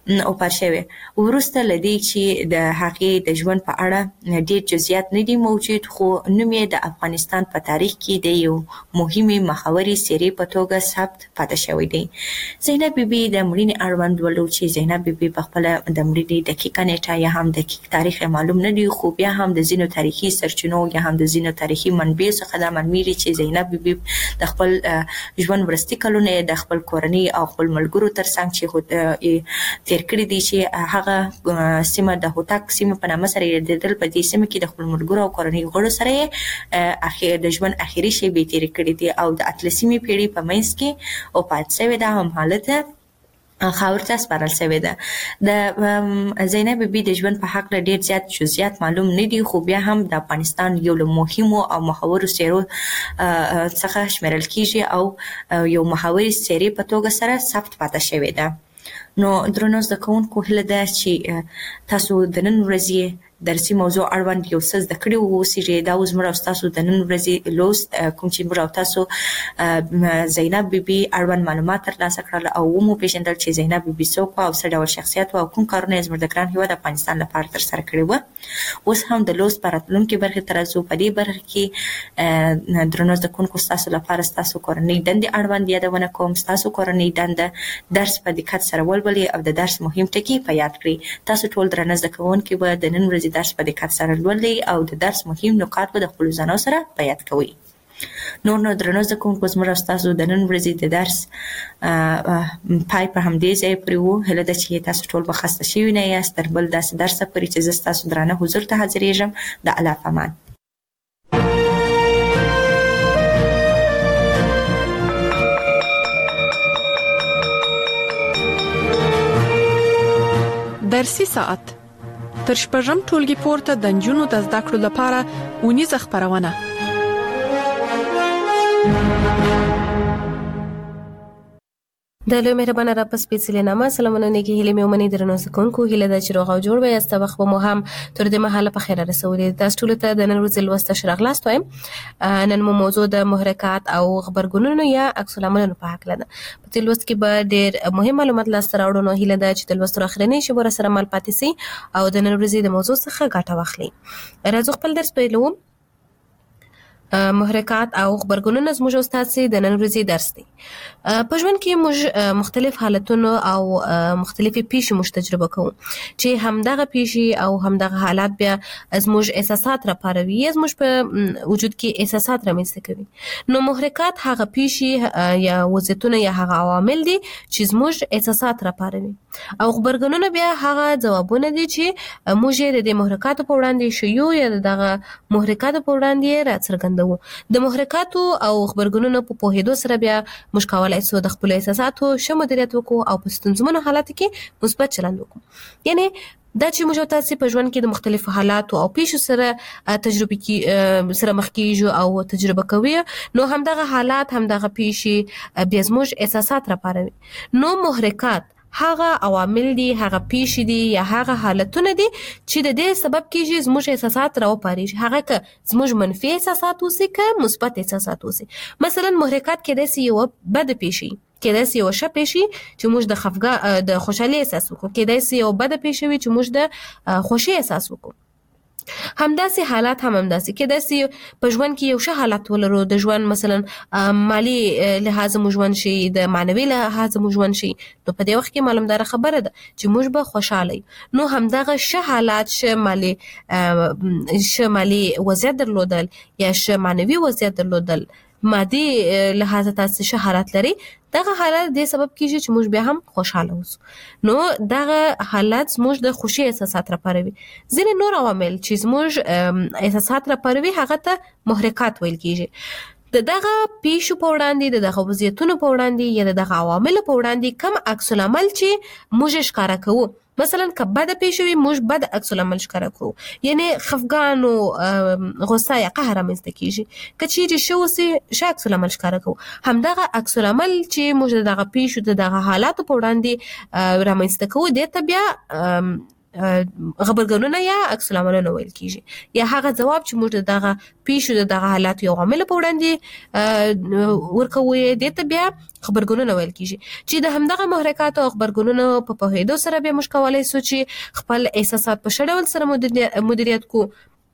او پرشوي ورسته لدی چې د هغې د ژوند په اړه ډیر جزئیات نه دي موجود خو نوم یې د افغانستان په تاریخ کې د یو مهمه محوري سری په توګه ثبت پاتې شوی دی. زینب بیبي د مړینې اړوند ولو چې زینب بیبي په خپل د مړینې دقیقه نیټه یا هم دقیق تاریخ معلوم نه دی خو بیا هم د زینو تاریخي سرچینو یا هم د زینو تاریخي منبع څخه د معلومیږي چې زینب بیبي د خپل ژوند ورستي کلونه د خپل کورنۍ او خپل ملګرو ترڅنګ چې تیر کړی دي چې هغه سیمه د هوتک سیمه په نامه سره د دل په دې سیمه کې د خپل ملګرو او کورنۍ غړو سره اخیر د ژوند اخیری شی به تیر کړی دي او د اتلسمې پیړۍ په منځ کې او پات شوی دا هم حالت خاور ته سپارل شوی ده. د زینب بیبي د ژوند په حق ډیر زیات جزئیات معلوم نه دي خو بیا هم د افغانستان یو له مهمو او محوري سیرو څخه شمیرل کیږي او یو محوري سری په توګه سره ثبت پاتې شوی ده. نو درنو زده کوونکو هیله ده چې تاسو د نن ورځې درسي موضوع اړوند یو څه زده کړي وو دا اوس موږ تاسو د نن ورځې لوست کوم چې موږ تاسو زینب بیبي اړوند معلومات ترلاسه کړل او مو پیژندل چې زینب بیبي څوک او څه ډول شخصیت او کوم کارونه زموږ د ګران هیواد افغانستان لپاره تر سره کړی وو. اوس هم د لوست په راتلونکي برخه تر څو په دې برخه کې درنو زده کوونکو تاسو لپاره تاسو کورنۍ دندې اړوند یادونه کوم تاسو کورنۍ دنده درس په دقت سره ولولئ او د درس مهم ټکي په یاد کړئ. تاسو ټول درنو زده کوونکو به د نن ورځې درس په دقت سره لولئ او د درس مهم نکات به د خپل ځانو سره بیان کوئ. نور نو درنو زده کوونکو زموږ تاسو د نن ورځې د درس پای په همدې ځای پورې وو. هیله ده چې تاسو ټول به خسته شوي نه یاست تر بل داسې درسه پورې چې زه ستاسو درانه حضور ته حاضرېږم. د الله په امان. درسي ساعت تر شپږم ټولګي پورته د نجونو د زده کړو لپاره اونیزه خبرونه. د لوی مهربانه را په سپیڅلې نامه سلامونه نیکی هیله مې ومني درنو زکونکو هیله ده چې روغ او جوړ وي. است وخت مو هم تر دې مهاله په خیر رسولې. تاسو ټول ته د نن ورځې لوست شراغلاست وایم. نن مو موضوع د محرکات او خبرګونونو یا عکس العملونو په حق لده. په دې لوست کې به ډېر مهم معلومات لاسته راوړو. نو هیله ده چې د لوست اخرنی شی ور سره مل پاتې سي او د نن ورځې د موضوع څخه ګټه واخلي. راځو خپل درس پیلوو. محرکات او خبرګونونه زموږ استاد سي د نن ورځې درس دی. په ژوند کې موږ مختلف حالتونو او مختلفي پیښې موږ تجربه کوو چې همدغه پیښې او همدغه حالات بیا زموږ احساسات راپاروي یا زموږ په وجود کې احساسات رامنځته کوي. نو محرکات هغه پیښې یا وضعیتونه یا هغه عوامل دي چې زموږ احساسات راپاروي او خبرګونونه بیا هغه ځوابونه دي چې موږ د محرکاتو په وړاندې شیو یا دغه محرکاتو په وړاندې راڅرګندوو. د محرکاتو او خبرګونونو په پوهېدو سره بیا موږ کولای شو د خپل احساساتو ښه مدیریت وکړو او په ستونزمنو حالاتو کې مثبت چلند وکړو. یعنی دا چې موږ تاسو په ژوند کې د مختلفو حالاتو او پیښو سره تجربه کې سره مخ کیږو او تجربه کوي نو همدغه حالات همدغه پیښې بیا زموږ احساسات راپاروي. نو محرکات هغه عوامل دي هغه پیښې دي یا هغه حالتونه دي چې د دې سبب کېږي زموږ احساسات راوپاريږي. هغه که زموږ منفي احساسات اوسي که مثبت احساسات اوسي. مثلا محرکات کېدای شي یو بد پیښې کېدای شي یو ښه پیښې چې موږ د خفګان د خوشحالۍ احساس وکړو. کېدای شي یو بد پیښې وي چې موږ د خوښۍ احساس وکړو. همداسې حالات هم همداسې کېدای شي په ژوند کې یو ښه حالت ولرو د ژوند مثلا مالی لحاظ مو ژوند شي د معنوي لحاظ مو ژوند شي نو په دې وخت کې معلومدار خبره ده چې موږ به خوشاله یو. نو همدغه ښه حالات ښه مالی ښه مالی وضعیت درلودل یا ښه معنوي وضعیت درلودل مادي لحاظ تاسو ښه حالت لري دغه حالت د سبب کیږي چې موږ بیا هم خوشاله اوسو. نو دغه حالت موږ د خوشي احساسات راپاروي. ځینې نور عوامل چې موږ احساسات راپاروي هغه ته محرکات ویل کیږي. د دغه پیښو په وړاندې د دغه وضعیتونو په وړاندې یا د دغه عوامل په وړاندې کم عکس العمل چې موږ ښکارا کوو. مثلا که بد پیښ وي موږ بد عکس العمل ښکارا کوو. یعنی خفګان او غصه یا قهر رامنځته کیږي. که چیرې ښه اوسي ښه عکس العمل ښکارا کوو. همدغه عکس العمل چې موږ دغه پیښو د دغه حالاتو په وړاندې رامنځته کوو دې ته بیا خبرګونونه یا عکس العملونه ویل کیږي یا هغه ځواب چې موږ دغه پیښو دغه حالات یو عامل په وړاندې ورکوي د ته بیا خبرګونونه ویل کیږي چې د همدغه محرکات او خبرګونونو په پوهېدو سره به موږ کولای شو چې خپل احساسات په ښه ډول سره مدیریت کو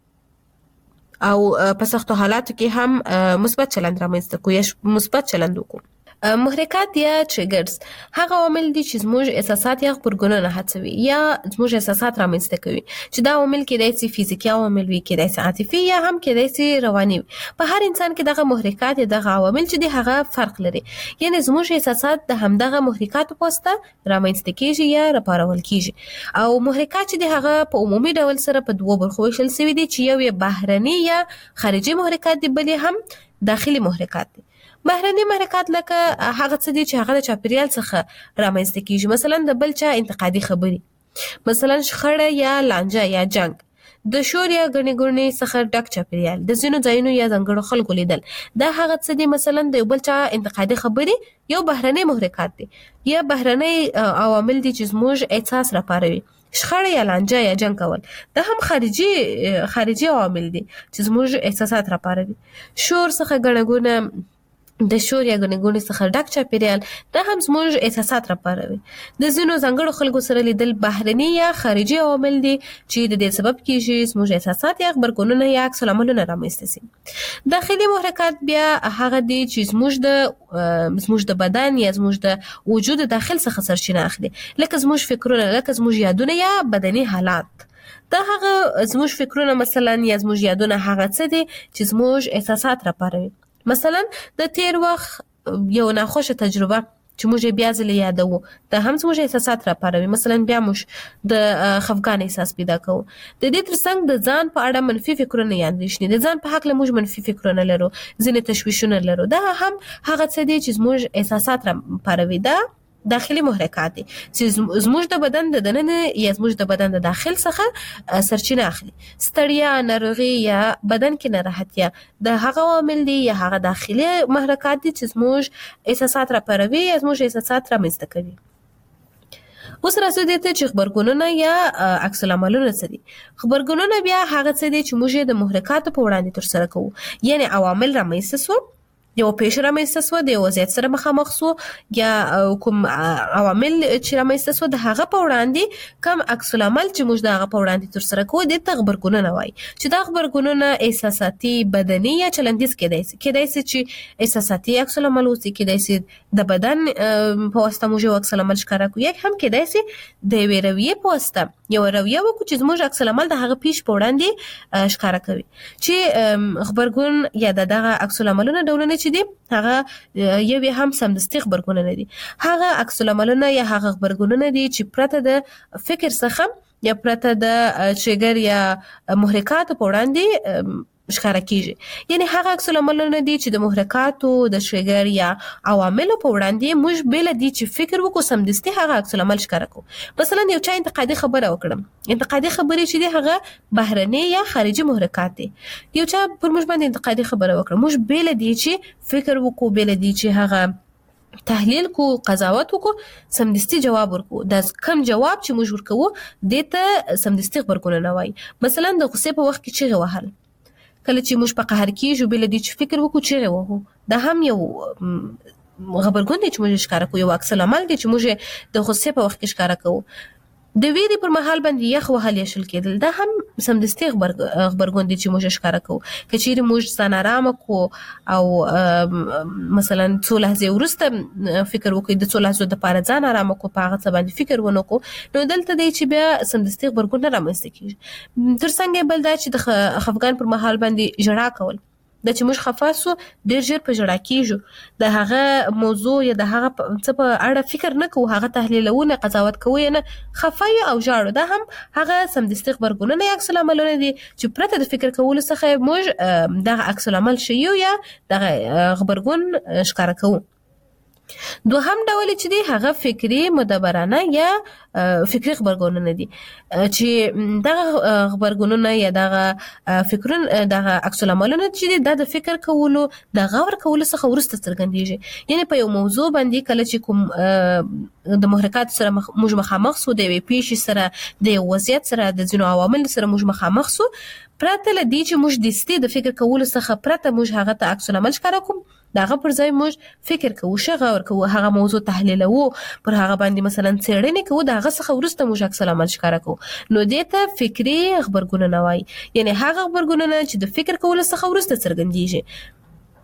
او په سختو حالاتو کې هم مثبت چلند رامنځته کو یا مثبت چلند وکړو. محرکات یا ټریګرز هغه عوامل دي چې زموږ احساسات یا خبرګونونه هڅوي یا زموږ احساسات رامنځته کوي چې دا عوامل کېدای شي فزیکي عوامل وي، کېدای شي عاطفي یا هم کېدای شي رواني وي. په هر انسان کې دغه محرکات یا دغه عوامل چې دي هغه فرق لري، یعنی زموږ احساسات د همدغه محرکاتو په واسطه رامنځته کېږي یا راپارول کېږي او محرکات چې دي هغه په عمومي ډول سره په دوه برخو ویشل شوي دي چې یو یې بهرني یا خارجي محرکات دي، بل هم داخلي محرکات دي. بهرني محرکات لکه هغه څه دي چې هغه د چاپیریال څخه رامنځته کیږي، مثلا د بل چا انتقادي خبري، مثلا شخړه یا لانجه یا جنگ، د شور یا غني ګونی څخه ډک چاپیریال، د ځینو ځایونو یا ځنګړو خلکو لیدل، دا هغه څه دي مثلا د بل چا انتقادي خبري یو بهرني محرکات دي یا بهرني عوامل دي چې زموږ احساس راپاروي. شخړه یا لانجه یا جنگ کول دا هم خارجي خارجي عوامل دي چې زموږ احساسات راپاروي. شور څخه غني ګونه د شور یا غني ګونی څخه ډک چاپیریال دا هم زموږ احساسات راپاروي. د ځینو ځنګړو خلکو سره لیدل بهرني یا خارجي عوامل دي چې د دې سبب کیږي زموږ احساسات یا خبرګونونه یا عکس العملونه رامنځته شي. داخلي محرکات بیا هغه دي چې زموږ د زموږ د بدن یا زموږ د وجود داخل څخه سرچینه اخلي، لکه زموږ فکرونه، لکه زموږ یادونه یا بدني حالات. دا هغه زموږ فکرونه مثلا یا زموږ یادونه هغه څه دي چې زموږ احساسات راپاروي. مثلا د تیر وخت یو ناخوشه تجربه چې موږ بیا ځل یادو دا هم زموږ احساسات راپاروي، مثلا بیا موږ د خفګان احساس پیدا کوو. د دې ترڅنګ د ځان په اړه منفي فکرونه یا اندېښنې، د ځان په حق له موږ منفي فکرونه لرو، ځینې تشویشونه لرو، دا هم هغه څه دي چې زموږ احساسات راپاروي. دا داخلي محرکات دي چې زموږ د بدن د دننه یا زموږ د بدن د داخل څخه سرچینه اخلي. ستړیا، ناروغي یا بدن کې ناراحتیا د هغه عوامل دي یا هغه داخلي محرکات دي چې زموږ احساسات راپاروي یا زموږ احساسات رامنځته کوي. اوس راځو دې ته چې خبرګونونه یا عکس العملونه څه دي. خبرګونونه بیا هغه څه دي چې موږ د محرکاتو په وړاندې ترسره کوو، یعنی عوامل رامنځته سو، یو پیښه رامنځته سوه، د یو وضعیت سره مخامخ سو یا کوم عوامل چې رامنځته سوه د هغه په وړاندې کوم عکس العمل چې موږ د هغه په وړاندې ترسره کوو دې ته خبرګونونه وایي، چې دا خبرګونونه احساساتي، بدني یا چلندیز کېدای شي. کېدای شي چې احساساتي عکس العمل اوسي، کېدای شي د بدن په واسطه موږ یو عکس العمل ښکاره کوو، یا هم کېدای شي د یوې رویې په واسطه یو رویه وکړو چې زموږ عکس العمل د هغه پیښې په وړاندې ښکاره کوي. چې خبرګون یا د دغه عکس العملونه ډولونه چې دي هغه یو هم سمدستي خبرګونونه دي، هغه عکس العملونه یا هغه خبرګونونه دي چې پرته د فکر څخه یا پرته د ټریګر یا محرکاتو په وړاندې ښکاره کیږي. یعنی هغه عکس العملونه دي چې د محرکاتو، د ټریګر یا عواملو په وړاندې موږ بل دي چې فکر وکړو سمدستي هغه عکس العمل ښکاره کوو. مثلا یو چا انتقادي خبره وکړم، انتقادي خبرې چې دي هغه بهرني یا خارجي محرکات دي. یو چا پر موږ باندې انتقادي خبره وکړه، موږ بل دي چې فکر وکړو، بل دي چې هغه تحلیل کو، قضاوت وکړو، سمدستي جواب ورکو. دا کم جواب چې موږ ورکوو دې ته سمدستي خبرګونونه وایي. مثلا د غصې په وخت کې چیغې وهل، کله چې موږ په قهر کېږو بل دې چې فکر وکړو چیغې وهو، دا هم یو خبرګون دی چې موږ ښکاره کوو، یو عکس العمل دی چې موږ د غصې په وخت کې ښکاره کوو. د ویرې پر مهال باندې یخ وهل یا شل کېدل، دا هم سمدستي خبرګون دی چې موږ ښکاره کوو. که چیرې موږ ځان ارامه کو او مثلا څو لحظې وروسته فکر وکړو د څو لحظو دپاره ځان ارامه کو، په هغه څه باندې فکر ونه کړو، نو دلته دی چې بیا سمدستي خبرګون نه رامنځته کېږي. تر څنګ بل دا چې د خفګان پر مهال باندې ژړا کول، دا چې موږ خفه سو ډېر ژر په ژړا کېږو، د هغه موضوع یا د هغه څه په اړه فکر نه کوو، هغه تحلیلوو نه، قضاوت کوو یې نه، خفه یو او ژاړو. دا هم هغه سمدستي خبرګونونه یا عکس العملونه دي چې پرته د فکر کولو څخه موږ دغه عکس العمل ښیو یا دغه خبرګون ښکاره کوو. دوهم ډول چې دی هغه فکری مدبرانه یا فکری خبرګونونه دي چې دغه خبرګونونه یا دغه فکرونه دغه عکس العملونه چې دی د فکر کولو د غور کولو څخه ورسته څرګندېږي. یعنی په یو موضوع باندې کله چې کوم د محرکات سره موږ مخامخ سو د یوې پیښې سره د یو وضعیت سره د ځینو عوامل سره موږ مخامخ سو، پرته له دې چې موږ دستي د فکر کولو څخه پرته موږ هغه ته عکس العمل ښکاره کوم، دغه پر ځای موږ فکر کوو، شغور کوو، هغه موضوع تحلیلوو، پر هغه باندې مثلا څېړنې کوو، د هغه څخه وروسته موږ عکس العمل ښکاره کوو. نو دې ته فکري غبرګونونه وایي، یعنی هغه غبرګونونه چې د فکر کولو څخه وروسته څرګندېږي.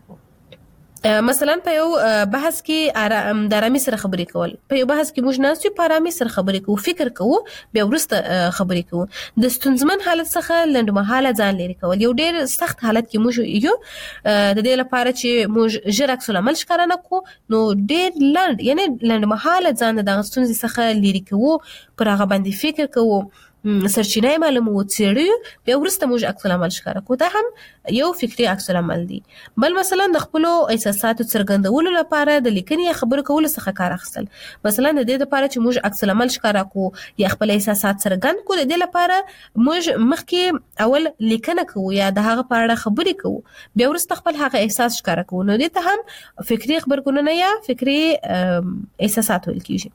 مثلا په یو بحث کې د آرامي سره خبرې کول، په یو بحث کې موږ ناست یو په آرامي سره خبرې کوو، فکر کوو، بیا وروسته خبرې کوو. د ستونزمن حالت څخه لنډمهاله ځان لرې کول، یو ډېر سخت حالت کې موږ یو د دې لپاره چې موږ ژر عکس العمل ښکاره نه کړو، نو ډېر لنډ یعنی لنډمهاله ځان د دغه ستونزې څخه لرې کوو، پر هغه باندې فکر کوو، سرچینه معلومو، څېړو، بیا وروسته موږ عکس العمل ښکاره کوو. دا هم یو فکري عکس العمل دی. بل مثلا د خپلو احساساتو څرګندولو لپاره د لیکنې یا خبرو کولو څخه کار اخیستل. مثلا د دې لپاره چې موږ عکس العمل ښکاره کوو یا خپل احساسات څرګند کوو، د دې لپاره موږ مخکې اول لیکنه کوو یا د هغه په اړه خبرې کوو، بیا وروسته خپل هغه احساس ښکاره کوو. نو دې ته هم فکري خبرګونونه یا فکري احساسات ویل کیږي.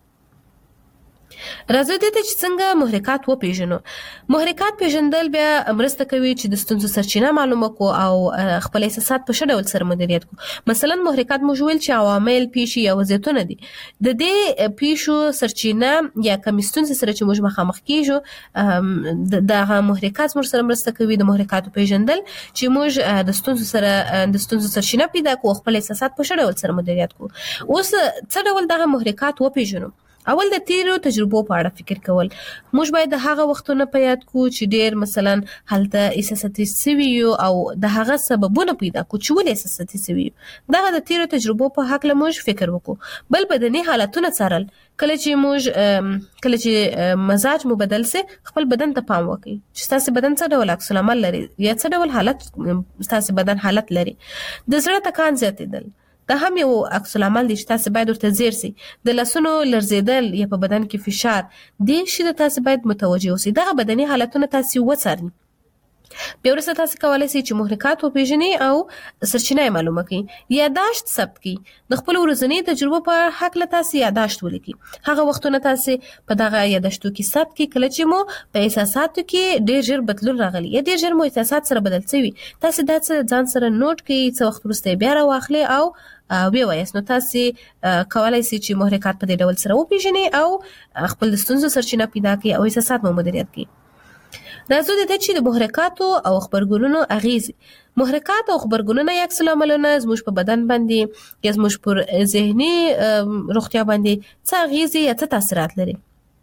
راځو دې ته چې څنګه محرکات وپېژنو. محرکات پیژندل بیا مرسته کوي چې د ستونزو سرچینه معلومه کو او خپل احساسات په ښه ډول سره مدیریت کو. مثلا محرکات موږ ویل چې عوامل، پیښې یا وضعیتونه دي. د دې پیښو سرچینه یا کومې ستونزې سره چې موږ مخامخ کیږو، دغه محرکات موږ سره مرسته کوي د محرکاتو پیژندل چې موږ د ستونزو سره د ستونزو سرچینه پیدا کو، خپل احساسات په ښه ډول سره مدیریت کو. اوس څه ډول دغه محرکات وپېژنو؟ اول د تیرو تجربو په اړه فکر کول. موږ باید د هغه وختونو په یاد کو چې ډېر مثلا هلته احساساتي سوي یو او د هغه سببونه پیدا کو چې ولې احساساتي سوي یو. دغه د تیرو تجربو په هکله موږ فکر وکړو. بل بدني حالتونه څارل. کله چې موږ کله چې مزاج مو بدل سي، خپل بدن ته پام وکړئ چې تاسو بدن څه ډول عکس العمل لري یا څه ډول حالت تاسو بدن حالت لري. د زړه ټکان زیاتېدل دا هم یو عکس العمل دی چې تاسو باید ورته ځیر سئ. د لاسونو لرزېدل یا په بدن کې فشار، دې شي د تاسو باید متوجه اوسئ. دغه بدني حالتونه تاسو وڅارئ. بیا وروسته تاسو کولی شئ چې محرکات وپېژنئ او سرچینه یې معلومه کړئ. یاداشت ثبت کړئ. د خپلو ورځنیو تجربو په هکله تاسو یاداشت ولیکئ. هغه وختونه تاسو په دغه یاداشتو کې ثبت کړئ کله چې مو په احساساتو کې ډېر ژر بدلون راغلی یا ډېر ژر مو احساسات سره بدل شوي. تاسو دا څه ځان سره نوٹ کړئ، څه وخت وروسته بیا راواخلئ او وی وایاست. نو تاسو کولای شئ چې محرکات په دې ډول سره وپېژنئ او خپل د ستونزو سرچینه پیدا کړئ او احساسات مو مدیریت کړئ. راځو د دې چې د محرکاتو او خبرګونونو اغیزې. محرکات او خبرګونونه یا عکس العملونه زموږ په بدن باندې یا زموږ پر ذهني روغتیا باندې څه اغیزې یا څه تاثیرات لري.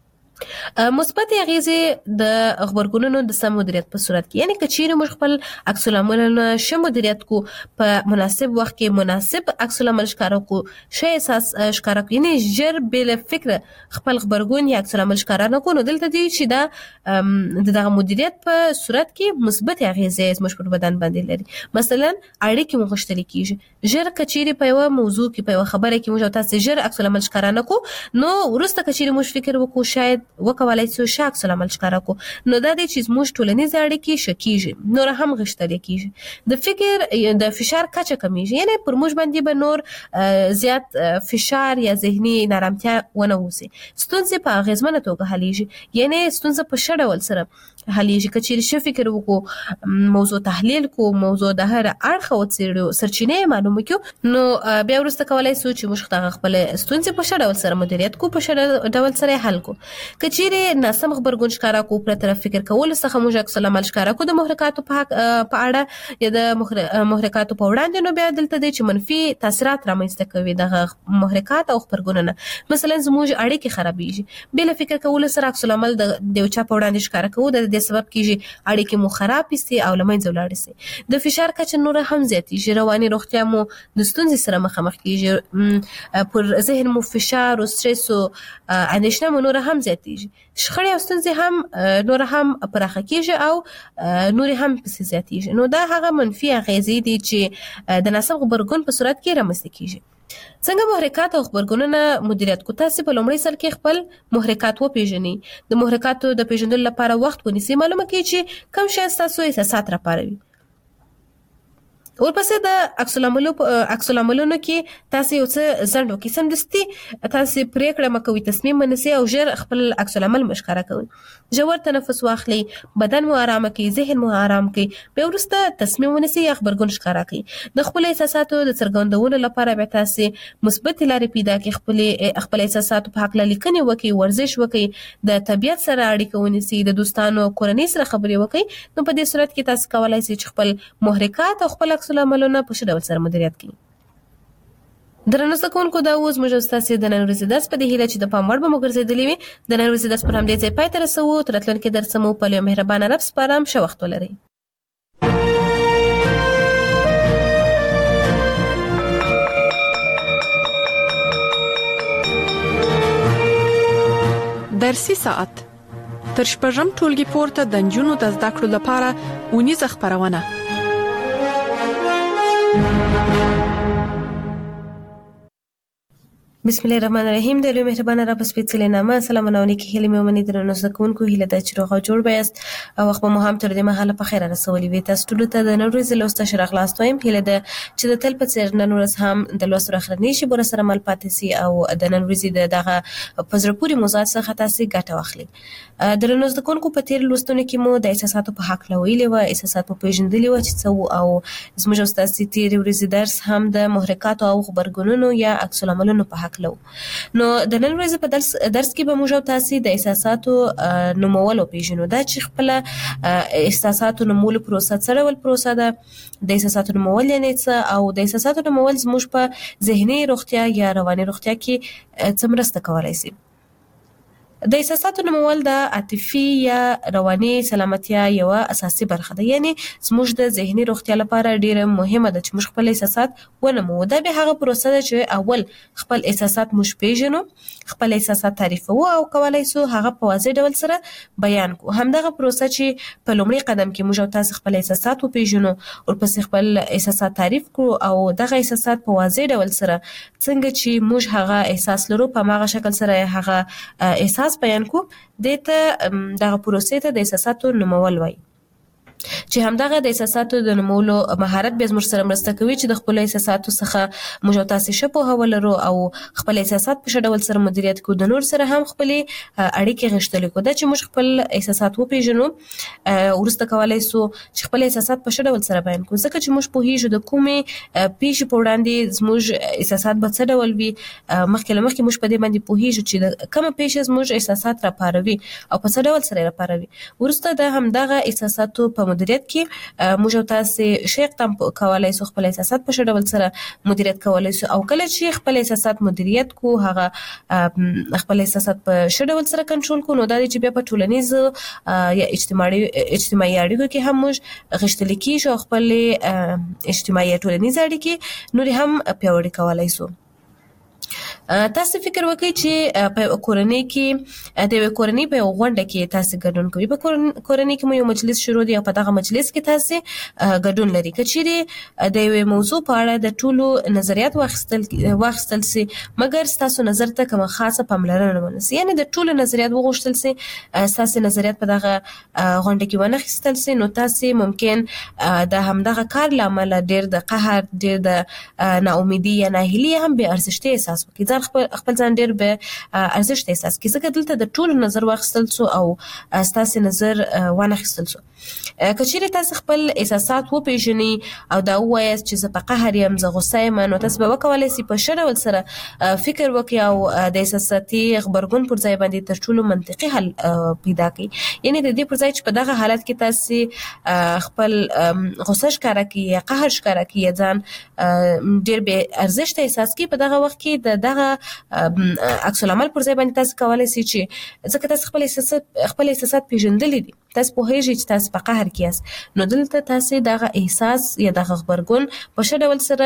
مثبت اغیزې د خبرګونونو د سم مدیریت په صورت کې، یعنی که چیرې موږ خپل عکس العملونه ښه مدیریت کو، په مناسب وخت کې مناسب عکس العمل ښکاره کو، ښه احساس ښکاره کو، یعنی ژر بې له فکره خپل خبرګون یا عکس العمل ښکاره نه کو، نو دلته دی چې دا د دغه مدیریت په صورت کې مثبت اغیزې زموږ پر بدن باندې لري. مثلا اړیکې مو غښتلې کیږي. ژر که چیرې په یوه موضوع کې په یوه خبره کې موږ تاسو ژر عکس العمل ښکاره نه کو، نو وروسته که چیرې موږ فکر وکړو شاید وکولای شو ښه عکس العمل ښکاره کو، نو دا دی چې زموږ ټولنیزې اړیکې ښه کیږي، نور هم غښتلې کیږي. د فکر د فشار کچه کمیږي، یعنی پر موږ باندې به نور زیات فشار یا ذهني نارامتیا ونه اوسي. ستونزې په اغیزمنه توګه حلیږي، یعنی ستونزه په ښه ډول سره حلیږي. که چیرې ښه فکر وکړو، موضوع تحلیل کو، موضوع د هر اړخه وڅېړو، سرچینې یې معلومه کړو، نو بیا وروسته کولی شو چې موږ دغه خپلې ستونزې په ښه ډول سره مدیریت کو، په ښه ډول سره یې حل کو. که چیرې ناسم خبرګون ښکاره کو، پرته فکر کولو څخه موږ عکس العمل ښکاره کو د محرکاتو په اړه یا د محرکاتو په وړاندې، نو بیا دلته دی چې منفي تاثیرات رامنځته کوي دغه محرکات او خبرګونونه. مثلا زموږ اړیکې خرابېږي. بې له فکر کولو سره عکس العمل د یو چا په وړاندې ښکاره کوو، د دې سبب کېږي اړیکې مو خرابې سي او له منځه ولاړې سي. د فشار کچه نوره هم زیاتېږي. رواني روغتیا مو د ستونزې سره مخامخ کېږي. پر ذهن مو فشار او سترس او اندېښنه مو نوره هم زیاتېږي. شخړې او ستونزې هم نور هم پراخه کیږي او نور هم پسې زیاتېږي. نو دا هغه منفي اغیزې دي چې د ناسم غبرګون په صورت کې رامنځته کیږي. څنګه محرکات او خبرګونونه مدیریت کو؟ تاسو په لومړي سر کې خپل محرکات وپیژنئ. د محرکاتو د پیژندلو لپاره وخت ونیسئ. معلومه کړئ چې کوم شی تاسو احساسات راپاروي. ورپسې د عکس العملو عکس العملونو کې تاسو یو څه ځند وکړئ. سمدستي تاسو پریکړه مکوئ، تصمیم ونیسئ او ژر خپل عکس العمل مشخره کوئ. ژور تنفس واخلئ، بدن مو آرام کړئ، ذهن مو آرام کړئ. بیا وروسته تصمیم ونیسئ یا خبرګون ښکاره کړئ. د خپل احساساتو د څرګندولو لپاره به تاسو مثبت لارې پیدا کړئ. خپل خپل احساساتو په حق لیکنې وکړئ، ورزش وکړئ، د طبیعت سره اړیکه ونیسئ، د دوستانو کورنۍ سره خبرې وکړئ. نو په دې صورت کې تاسو کولای شئ چې خپل محرکات او خپل عکس العملونه په ښه ډول سره مدیریت کړئ. درنو زده کوونکو، دا اوس موږ ستاسو د نن ورځې درس په دې هیله چې د پام وړ به مو ګرځېدلی وي. د نن ورځې درس پر همدې ځای پای ته رسوو. تر راتلونکي درس مو په یو مهربانه رب سپارم. ښه وخت ولرئ. درسي ساعت تر شپږم ټولګي پورته د نجونو د زده کړو لپاره اونیزه خپرونه. بسم الله الرحمن الرحیم. د لوی مهربان رب سپېڅلې نامه سلامونه او نیکې هیلې مې ومني. درنو زده کوونکو، هیله ده چې روغ او جوړ به یاست او وخت مو هم تر دې مهاله په خیر رسولي وي. تاسو ټولو ته د نن ورځې لوست اشاره خلاص وایم. هیله ده چې د تل په څېر نن ورځ هم د لوست اخرنۍ شیبو سره مل پاتې سي او د نن ورځې د دغه په زړه پورې موضوعات څخه تاسو ګټه واخلئ. درنو زده کوونکو، په تیر لوستونو کې مو د احساساتو په حق ویلي و، احساسات په پیژندلي و چې څه او زموږ استاد تیر ورځې درس هم د محرکات او خبرګونونو یا عکس العملونو په حق لو. نو د نن ورځې په درس درس کې به موږ تاسو د احساساتو نومول او پیژنو. دا چې خپل احساساتو نومول پروسه څه ډول پروسه ده، د احساساتو نومول یعنی څه، او د احساساتو نومول زموږ په ذهني روغتیا یا رواني روغتیا کې څه مرسته کولای شي. د احساساتو نومول د عاطفي یا رواني سلامتیا یو اساسي برخه ده. یعنی زموږ د ذهني روغتیا لپاره ډیره مهمه ده چې موږ خپل احساسات ونمو. دا به هغه پروسه ده چې اول خپل احساسات موږ پیژنو، خپل احساسات تعریفو او کولای شو هغه په واضح ډول سره بیان کو. همدغه پروسه چې په لومړي قدم کې موږ تاسو خپل احساسات وپیژنو او پس خپل احساسات تعریف کړو او دغه احساسات په واضح ډول سره څنګه چې موږ هغه احساس لرو په هغه شکل سره هغه احساس بیان کو. دته دغه پروسې ته د احساساتو نومول وایي. چې همدغه د احساساتو د نومولو مهارت به زموږ سره مرسته کوي چې د خپل احساساتو څخه موږ تاسو شپه هولرو او خپل احساسات په شډول سره مدیریت کو. د نور سره هم خپل اړیکې غښتلې کو. دا چې موږ خپل احساسات وپیژنو ورسته کولای شو چې خپل احساسات په شډول سره بیان کو. ځکه چې موږ په هیڅ د کومې پیښې په وړاندې زموږ احساسات به څه ډول وي، مخکې لمخکې موږ په دې باندې په هیڅ چې کومه پیښه زموږ احساسات را پاروي او په څه ډول سره را پاروي. ورسته د همدغه احساساتو په مدیریت کې موږ تاسو شیخ تم کولای شو خپل احساسات په شډول سره مدیریت کولای شو. او کله چې خپل احساسات مدیریت کو، هغه خپل احساسات په شډول سره کنټرول کو، نو دا چې بیا په ټولنیز یا اجتماعي اجتماعي اړیکو کې هم موږ غښتل کیږو، خپل اجتماعي ټولنیز اړیکې نور هم پیاوړي کولای شو. تاسو فکر وکړئ چې په کورنۍ کې د کورنۍ په غونډه کې تاسو ګډون کوئ. په کورنۍ کې مو یو مجلس شروع دی او په دغه مجلس کې تاسو ګډون لري. کچېرې د یو موضوع په اړه د ټولو نظریات واخیستل واخیستل سي، مګر تاسو نظر ته کومه خاصه پاملرنه ونیسئ. یعنی د ټولو نظریات وغوښتل سي، تاسو نظریات په دغه غونډه کې ونه اخیستل سي، نو تاسو ممکن د همدغه کار لامل ډیر د قهر، ډیر د ناامیدي یا ناهیلي هم به ارزښت احساس وکړي. ځان خپل خپل ځان ډیر به ارزښت احساس کړي. ځکه دلته د ټولو نظر واخیستل سو او تاسو نظر ونه اخیستل سو. کچېرې تاسو خپل احساسات وپیژنئ او دا وایاست چې زه په قهر یم، زه غوسه یم، نو تاسو به وکولای شئ په ښه ډول سره فکر وکړئ او د احساساتي غبرګون پر ځای باندې تر ټولو منطقي حل پیدا کړئ. یعنی د دې پر ځای چې په دغه حالت کې تاسو خپل غوسه ښکاره کړئ یا قهر ښکاره کړئ یا ځان ډیر به ارزښت احساس کړئ، په دغه وخت کې د دغه عکس العمل پر ځای باندې تاسو کولای شئ چې ځکه تاسو خپل احساسات خپل احساسات پیژندلې دي، تاسو په هیڅ چې تاسو په قهر کې یاست، نو دلته تاسو دغه احساس یا دغه خبرګون په ښه ډول سره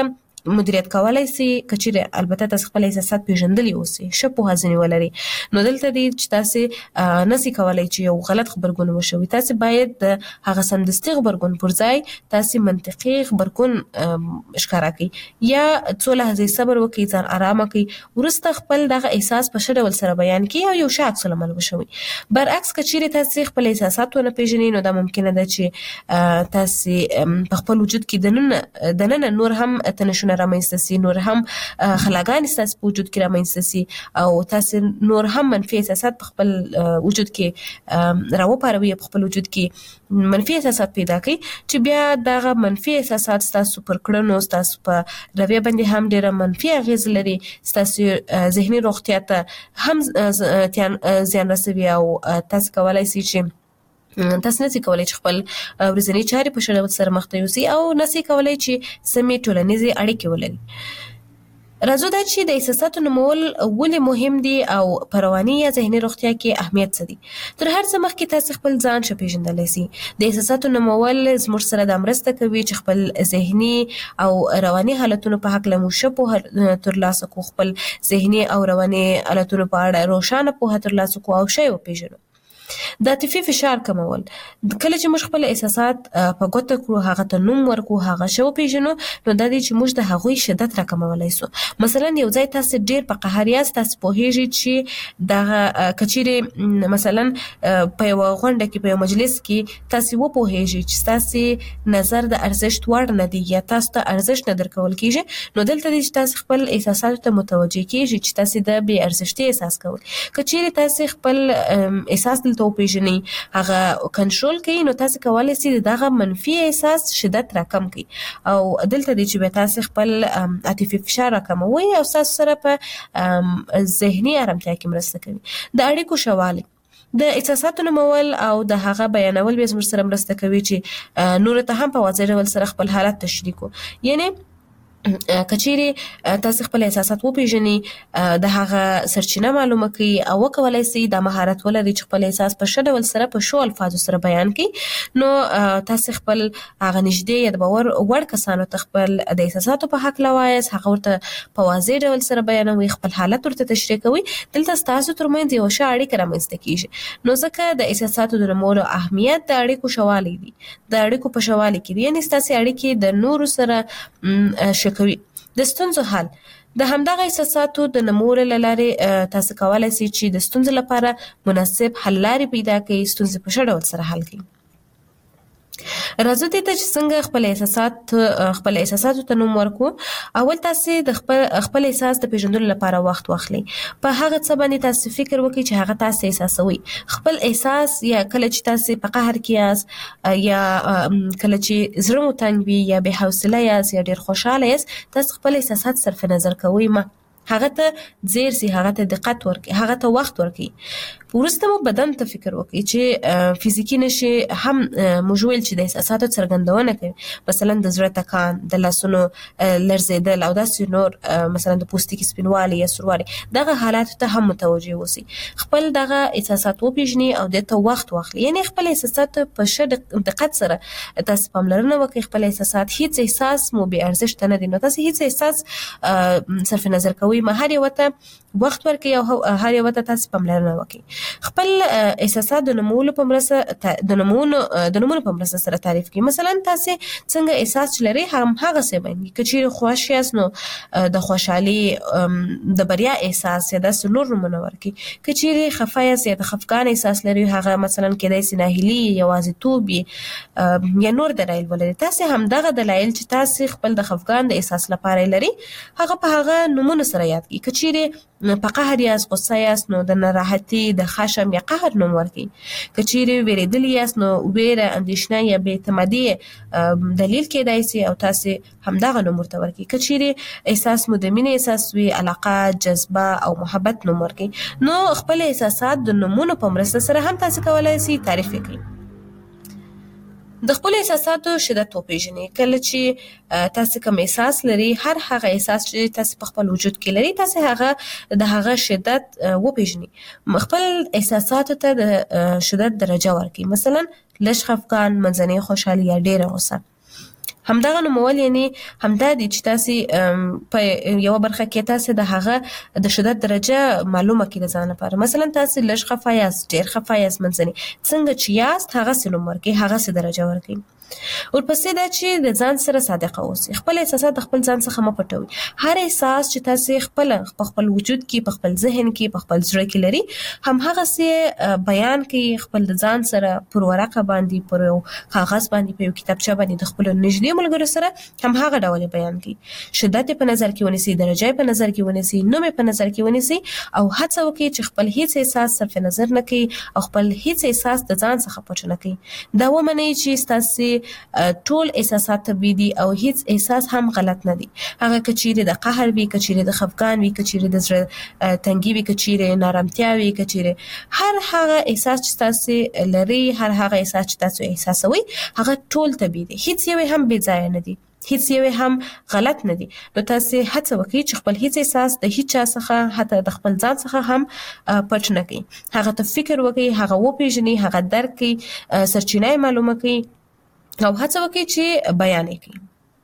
مدیریت کولای شي کچېره البته تاسو خپل احساسات پیژندلی اوسئ شپو هزنی ولري نو دلته دي چې تاسو نسی کولای چې یو غلط خبرګون وشوي تاسو باید هغه سمدستي خبرګون پر ځای تاسو منطقي خبرګون ښکارا کړئ یا څو لحظې صبر وکړئ ځان آرام کړئ ورسته خپل دغه احساس په ښه ډول سره بیان کړئ او یو ښه عکس العمل وشوي برعکس کچېره تاسو خپل احساسات ونه پیژنئ نو دا ممکنه ده چې تاسو په خپل وجود کې دننه دننه نور هم تنشونه رامنځته سي نور هم خلاګان ستاسو په وجود کې رامنځته سي او تاسو نور هم منفي احساسات په خپل وجود کې راوپاروي په خپل وجود کې منفي احساسات پیدا کوي چې بیا دغه منفي احساسات تاسو پر کړنو تاسو په رویه باندې هم ډېر منفي اغیز لري تاسو ذهني روغتیا ته هم زیان رسوي او تاسو کولای شئ چې تاسو نسی کولای چې خپل ورځنی چارې په ښه ډول سره مخ ته یوسئ او نسی کولای چې سمې ټولنیزې اړیکې ولرئ راځو دا چې د احساساتو نومول ولې مهم دي او په رواني یا ذهني روغتیا کې اهمیت څه دي تر هر څه مخکې تاسو خپل ځان ښه پیژندلی سئ د احساساتو نومول زموږ سره دا مرسته کوي چې خپل ذهني او رواني حالتونو په هکله مو ښه پوهه ترلاسه کړو خپل ذهني او رواني حالتونو په اړه روښانه پوهه ترلاسه کړو او ښه یې وپیژنو د عاطفي فشار کمول کله چې موږ خپل احساسات په ګوته کړو هغه ته نوم ورکړو هغه ښه وپیژنو نو دا دی چې موږ د هغوی شدت راکمولی سو مثلا یو ځای تاسو ډېر په قهر یاست تاسو پوهیږئ چې دغه کچېرې مثلا په یوه غونډه کې په یو مجلس کې تاسو وپوهیږئ چې ستاسې نظر د ارزښت وړ نه دی یا تاسو ته ارزښت نه درکول کیږي نو دلته دی چې تاسو خپل احساساتو ته متوجه کیږئ چې تاسو د بې ارزښتۍ احساس کوئ کچېرې تاسو خپل احساس ته وپیژنئ هغه کنټرول کوي نو تاسو کولای شئ دغه منفي احساس شدت راکم کړئ او دلته دی چې تاسو خپل عاطفي فشار راکموي او تاسو سره په ذهني آرامتیا کې مرسته کوي د اړیکو ښه د احساساتو نومول او د هغه بیانول به زموږ سره مرسته کوي چې نور ته هم په واضح ډول سره خپل حالت تشریح کړو یعنی کچېرې تاسو خپل احساسات وپیژنئ د هغه سرچینه معلومه کړئ او وکولای شئ دا مهارت ولرئ چې خپل احساس په ښه ډول سره په ښو الفاظو سره بیان کړئ نو تاسو خپل هغه نږدې یا د باور وړ کسانو ته خپل د احساساتو په هکله وایاست هغه ورته په واضح ډول سره بیانوئ خپل حالت ورته تشریح کوئ دلته ستاسو ترمنځ یوه ښه اړیکه رامنځته کیږي نو ځکه د احساساتو د نومولو اهمیت د اړیکو ښه والی دی د اړیکو په ښه والي کې دی یعنې ستاسې اړیکې د نورو سره ښه کوي د ستونزو حل د همدغه احساساتو د نومولو له لارې تاسو کولی شئ چې د ستونزو لپاره مناسب حل لارې پیدا کړئ ستونزې په ښه ډول سره حل کړئ راځو دې ته چې څنګه خپل احساسات خپل احساساتو ته نوم ورکړو اول تاسو د خپل خپل احساس د پیژندلو لپاره وخت واخلئ په هغه څه باندې تاسو فکر وکړئ چې هغه تاسو احساسوي خپل احساس یا کله چې تاسو په قهر کې یاست یا کله چې زړه مو تنګ وي یا بې حوصله یاست یا ډېر خوشحاله یاست تاسو خپل احساسات صرف نظر کوئ مه هغه ته ځیر سي هغه ته دقت ورکړئ هغه ته وخت ورکړئ وروسته مو بدن ته فکر وکړئ چې فزیکي نښې هم موږ ویل چې د احساساتو څرګندونه کوي مثلا د زړه ټکان د لاسونو لړزېدل او داسې نور مثلا د پوستکي سپینوالی یا سوروالی دغه حالاتو ته هم متوجه اوسئ خپل دغه احساسات وپېژنئ او دې ته وخت واخلئ یعنې خپل احساسات په ښه دقت سره تاسو پاملرنه وکړئ خپل احساسات هیڅ احساس مو بې ارزښته نه دی نو تاسو هیڅ احساس صرف نظر کوئ ما هر یو ته وخت ورکړئ او هر یو ته تاسو پاملرنه وکړئ خپل احساسات د نومولو په مرسته د نومونو د نومونو په مرسته سره تعریف کړئ مثلا تاسو څنګه احساس لرئ هم هغه څه باندې که چیرې خوښ یاست نو د خوشحالي د بریا احساس یا داسې نور نومونه ورکړئ که چیرې خفه یاست یا د خفګان احساس لرئ هغه مثلا کیدای شي ناهیلي یوازیتوب یا نور دلایل ولري تاسو همدغه دلایل چې تاسو خپل د خفګان د احساس لپاره لري هغه په هغه نومونو سره یاد کړئ که چیرې په قهر یاست غصه یاست نو د ناراحتي د خشم یا قهر نوم ورکړئ که چیرې ویرېدلي یاست نو ویره اندېښنه یا بې اعتمادي دلیل کیدای شي او تاسو همدغه نوم ورته ورکړئ که چیرې احساس مو د مینې احساس وي علاقه جذبه او محبت نوم ورکړئ نو خپل احساسات د نومونو په مرسته سره هم تاسو کولی شئ تعریف کړئ د خپل احساساتو شدت وپیژنئ کله چې تاسو کوم احساس لري هر هغه احساس چې تاسو په خپل وجود کې لري تاسو هغه د هغه شدت وپیژنئ خپل احساساتو ته د شدت درجه ورکړئ مثلا لږ خفګان منځنۍ خوشحالي یا ډېره غوسه همدغه نومول یعنی همدا دي چې تاسو په یو برخه کې تاسو د هغه د شدت درجه معلومه کړئ ځان لپاره. مثلا تاسو لږ خفه یاست، ډیر خفه یاست، منځني څنګه چې یاست هغه سلوم ورکړئ، هغه سي درجه ورکړئ. ورپسې دا چې د ځان سره صادق اوسئ، خپل احساسات د خپل ځان څخه مه پټوئ. هر احساس چې تاسو خپل په خپل وجود کې، په خپل ذهن کې، په خپل زړه کې لري، هم هغه سي بیان کړئ خپل د ځان سره پر ورقه باندې، پر یو کاغذ باندې، په یو کتابچه باندې د خپل نږدې ملګرو سره هم هغه ډول بیان کړئ. شدت په نظر کې ونیسئ، درجه په نظر کې ونیسئ، نوم په نظر کې ونیسئ او هڅه وکړئ چې خپل هیڅ احساس صرف نظر نه کړئ او خپل هیڅ احساس د ځان څخه پټ نه کړئ. دا ومنئ چې تاسو ټول احساسات طبيعي دي او هیڅ احساس هم غلط نه دي. هغه کچيره د قهر وي، کچيره د خفګان وي، کچيره د زړه تنګي وي، کچيره نارامتیا وي، کچيره هر هغه احساس چې تاسو لري، هر هغه احساس چې تاسو احساسوي، هغه ټول طبيعي دي، هیڅ یو هم بې ځای نه دي، هیڅ یو هم غلط نه دي. نو تاسو هڅه وکړئ چې خپل هیڅ احساس د هیڅ چا څخه، حتی د خپل ځان څخه هم پټ نه کړئ. هغه ته فکر وکړئ، هغه وپیژنئ، هغه درک کړئ، سرچینه معلومه کړئ او هڅه وکړئ چې بیان کړئ.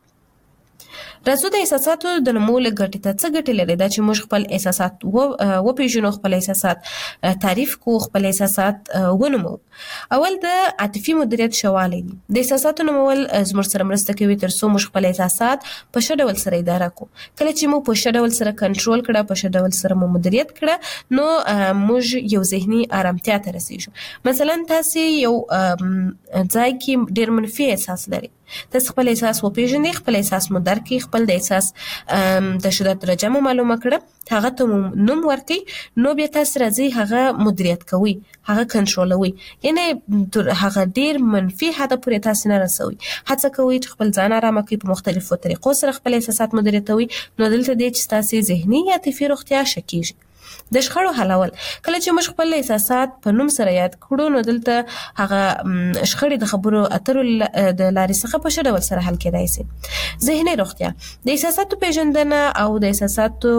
راځو د احساساتو د نومول ګټې ته. څه ګټې لري؟ دا چې موږ خپل احساسات وپیژنو، خپل احساسات تعریف کو، خپل احساسات ونومو. اول د عاطفي مدیریت شواله دي. د احساساتو نومول زموږ سره مرسته کوي تر څو موږ خپل احساسات په ښه ډول سره اداره کو. کله چې موږ په ښه ډول سره کنټرول کړه، په ښه ډول سره مو مدیریت کړه، نو موږ یو ذهني آرامتیا ته رسیږو. مثلا تاسو یو ځای کې ډیر منفي احساس لري، تاسو خپل احساس وپیژنئ، خپل احساس مو درک کړئ، خپل د احساس د شدت درجه مو معلومه کړه، هغه ته نوم ورکړئ، نو بیا تاسو راځي هغه مدیریت کوئ، هغه کنټرولوي، یعنی هغه ډیر منفي حد پورې تاسو نه رسوي. هڅه کوئ چې خپل ځان آرامه کړئ، په مختلفو طریقو سره خپل احساسات مدیریتوي. نو دلته دی چې تاسو ذهني یا عاطفي روغتیا ښه کیږي. د شخړو حلول. کله چې موږ خپل احساسات په نوم سره یاد کړو، نو دلته هغه شخړې د خبرو اترو د لارې څخه په ښه ډول سره حل کېدای شي. ذهني روغتیا. د احساساتو پیژندنه او د احساساتو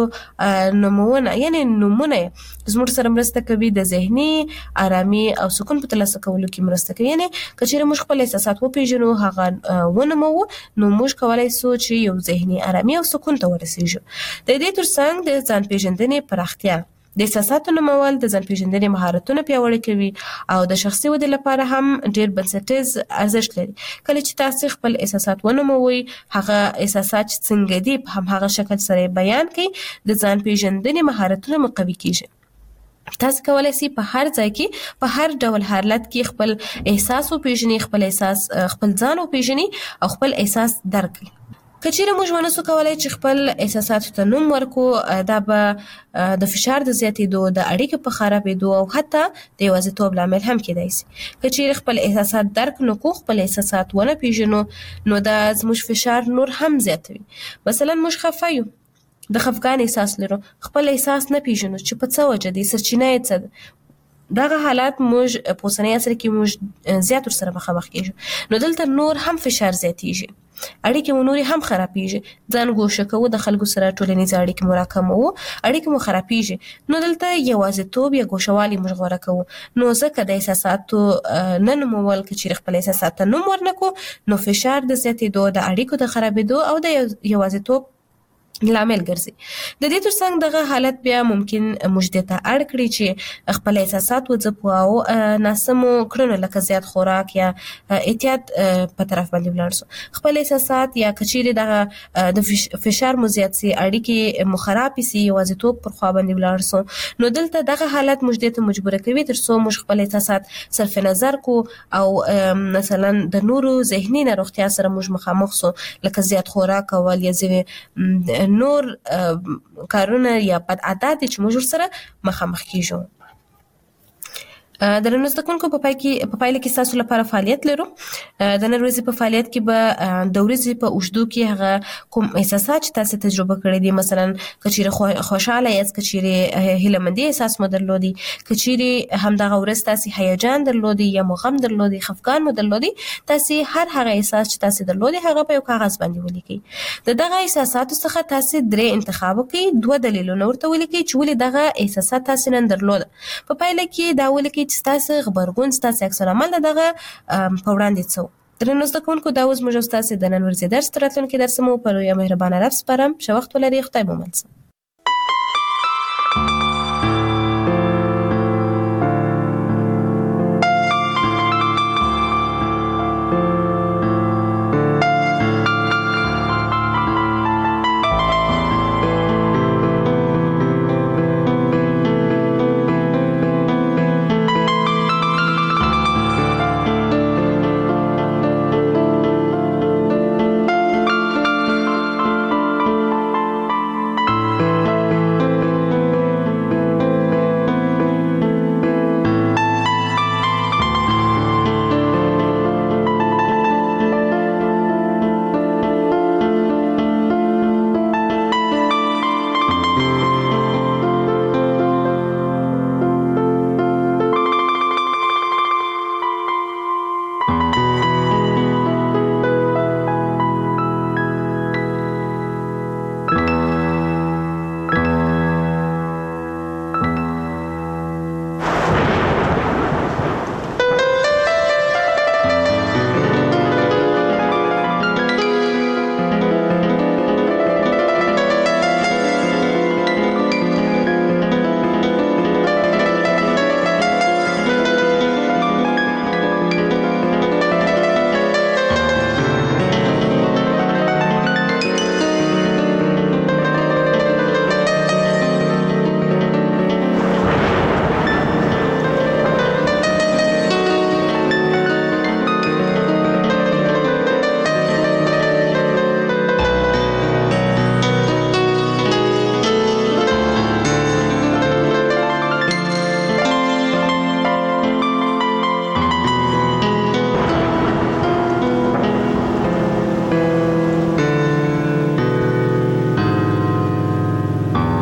نومونه، یعنی نومونه زموږ سره مرسته کوي د ذهني آرامي او سکون په ترلاسه کولو کې مرسته کوي. یعنی کچېرې موږ خپل احساسات وپیژنو، هغه ونومو، نو موږ کولای شو چې یو ذهني آرامي او سکون ته ورسیږو. د دې ترڅنګ د ځان پیژندنې پراختیا. د احساساتو نومول د ځان پیژندنې مهارتونه پیاوړي کوي او د شخصي ودې لپاره هم ډیر بنسټیز ارزښت لري. کله چې تاسو خپل احساسات ونوموي، هغه احساسات څنګه دي په هم هغه شکل سره بیان کړئ، د ځان پیژندنې مهارتونه مو قوي کیږي. تاسو کولای شئ په هر ځای کې، په هر ډول حالت کې خپل احساس وپیژنئ، خپل احساس خپل ځان وپیژنئ او خپل احساس درک کړئ. کچېرې موږ ونه سو کولای چې خپل احساساتو ته نوم ورکو، دا به د فشار د زیاتېدو، د اړیکو په خرابېدو او حتی د یوازیتوب لامل هم کېدای شي. کچېرې خپل احساسات درک نکړو، خپل احساسات ونه پیژنو، نو دا زموږ فشار نور هم زیاتوي. مثلا موږ خفه یو، د خفګان احساس لرو، خپل احساس نه پیژنو چې په څه وجه دی، سرچینه یې څه ده. دغه حالات موږ په اوسني عصر کې موږ زیات ورسره مخامخ کېږو. نو دلته نور هم فشار زیاتېږي، اړیکې مو نورې هم خرابېږي، ځان ګوښه کوو، د خلکو سره ټولنیز اړیکې مو راکموو، اړیکې مو خرابېږي. نو دلته یوازیتوب یا ګوښهوالي موږ غوره کوو. نو ځکه د احساساتو نه نومول، که چېرې خپل احساسات ته نوم ورنکړو، نو فشار د زیاتېدو، د اړیکو د خرابېدو او د یوازیتوب لامل ګرځي. د دې ترڅنګ دغه حالت بیا ممکن موږ دې ته اړ کړي چې خپل احساسات وځپو او ناسمو کړنو لکه زیات خوراک یا اعتیاد په طرف باندې ولاړ شو. خپل احساسات یا کچېرې دغه د فشار مو زیات سي، اړیکې مو خراب سي، یوازیتوب پر خوا باندې ولاړ شو، نو دلته دغه حالت موږ دې ته مجبوره کوي تر څو موږ خپل احساسات صرف نظر کو او مثلا د نورو ذهني ناروغتیا سره موږ مخامخ سو، لکه زیات خوراک کول یا ځینې نور کارونه یا بد عادت چې موږ سره مخامخ کیږو. د نن زده کوونکو په پای کې په پایله کې تاسو لپاره فعالیت لرو. د نن ورځې په فعالیت کې به د ورځې په اوږدو کې هغه کوم احساسات چې تاسو تجربه کړی دي، مثلا کچېرې خوشاله یاست، کچېرې هیلهمندي احساس مو درلودي، کچېرې همدغه ورځ تاسو هیجان درلودي یا مو غم درلودي، خفګان مو درلودي، تاسو هر هغه احساس چې تاسو درلودي هغه په یو کاغذ باندې ولیکئ. د دغه احساساتو څخه تاسو درې انتخاب وکړئ، دوه دلیلونه ورته ولیکئ چې ولې دغه احساسات تاسو نن درلوده. په پایله کې دا ولیکئ چې ستاسو غبرګون، ستاسو عکس العمل دغه په وړاندې څه درنو زده کوونکو دا اوس موږ تاسو د نن ورځې درس تراتلونکي درس مو په لوی مهربانه رب سپارم. شو وخت ولري. خدای مو منځ.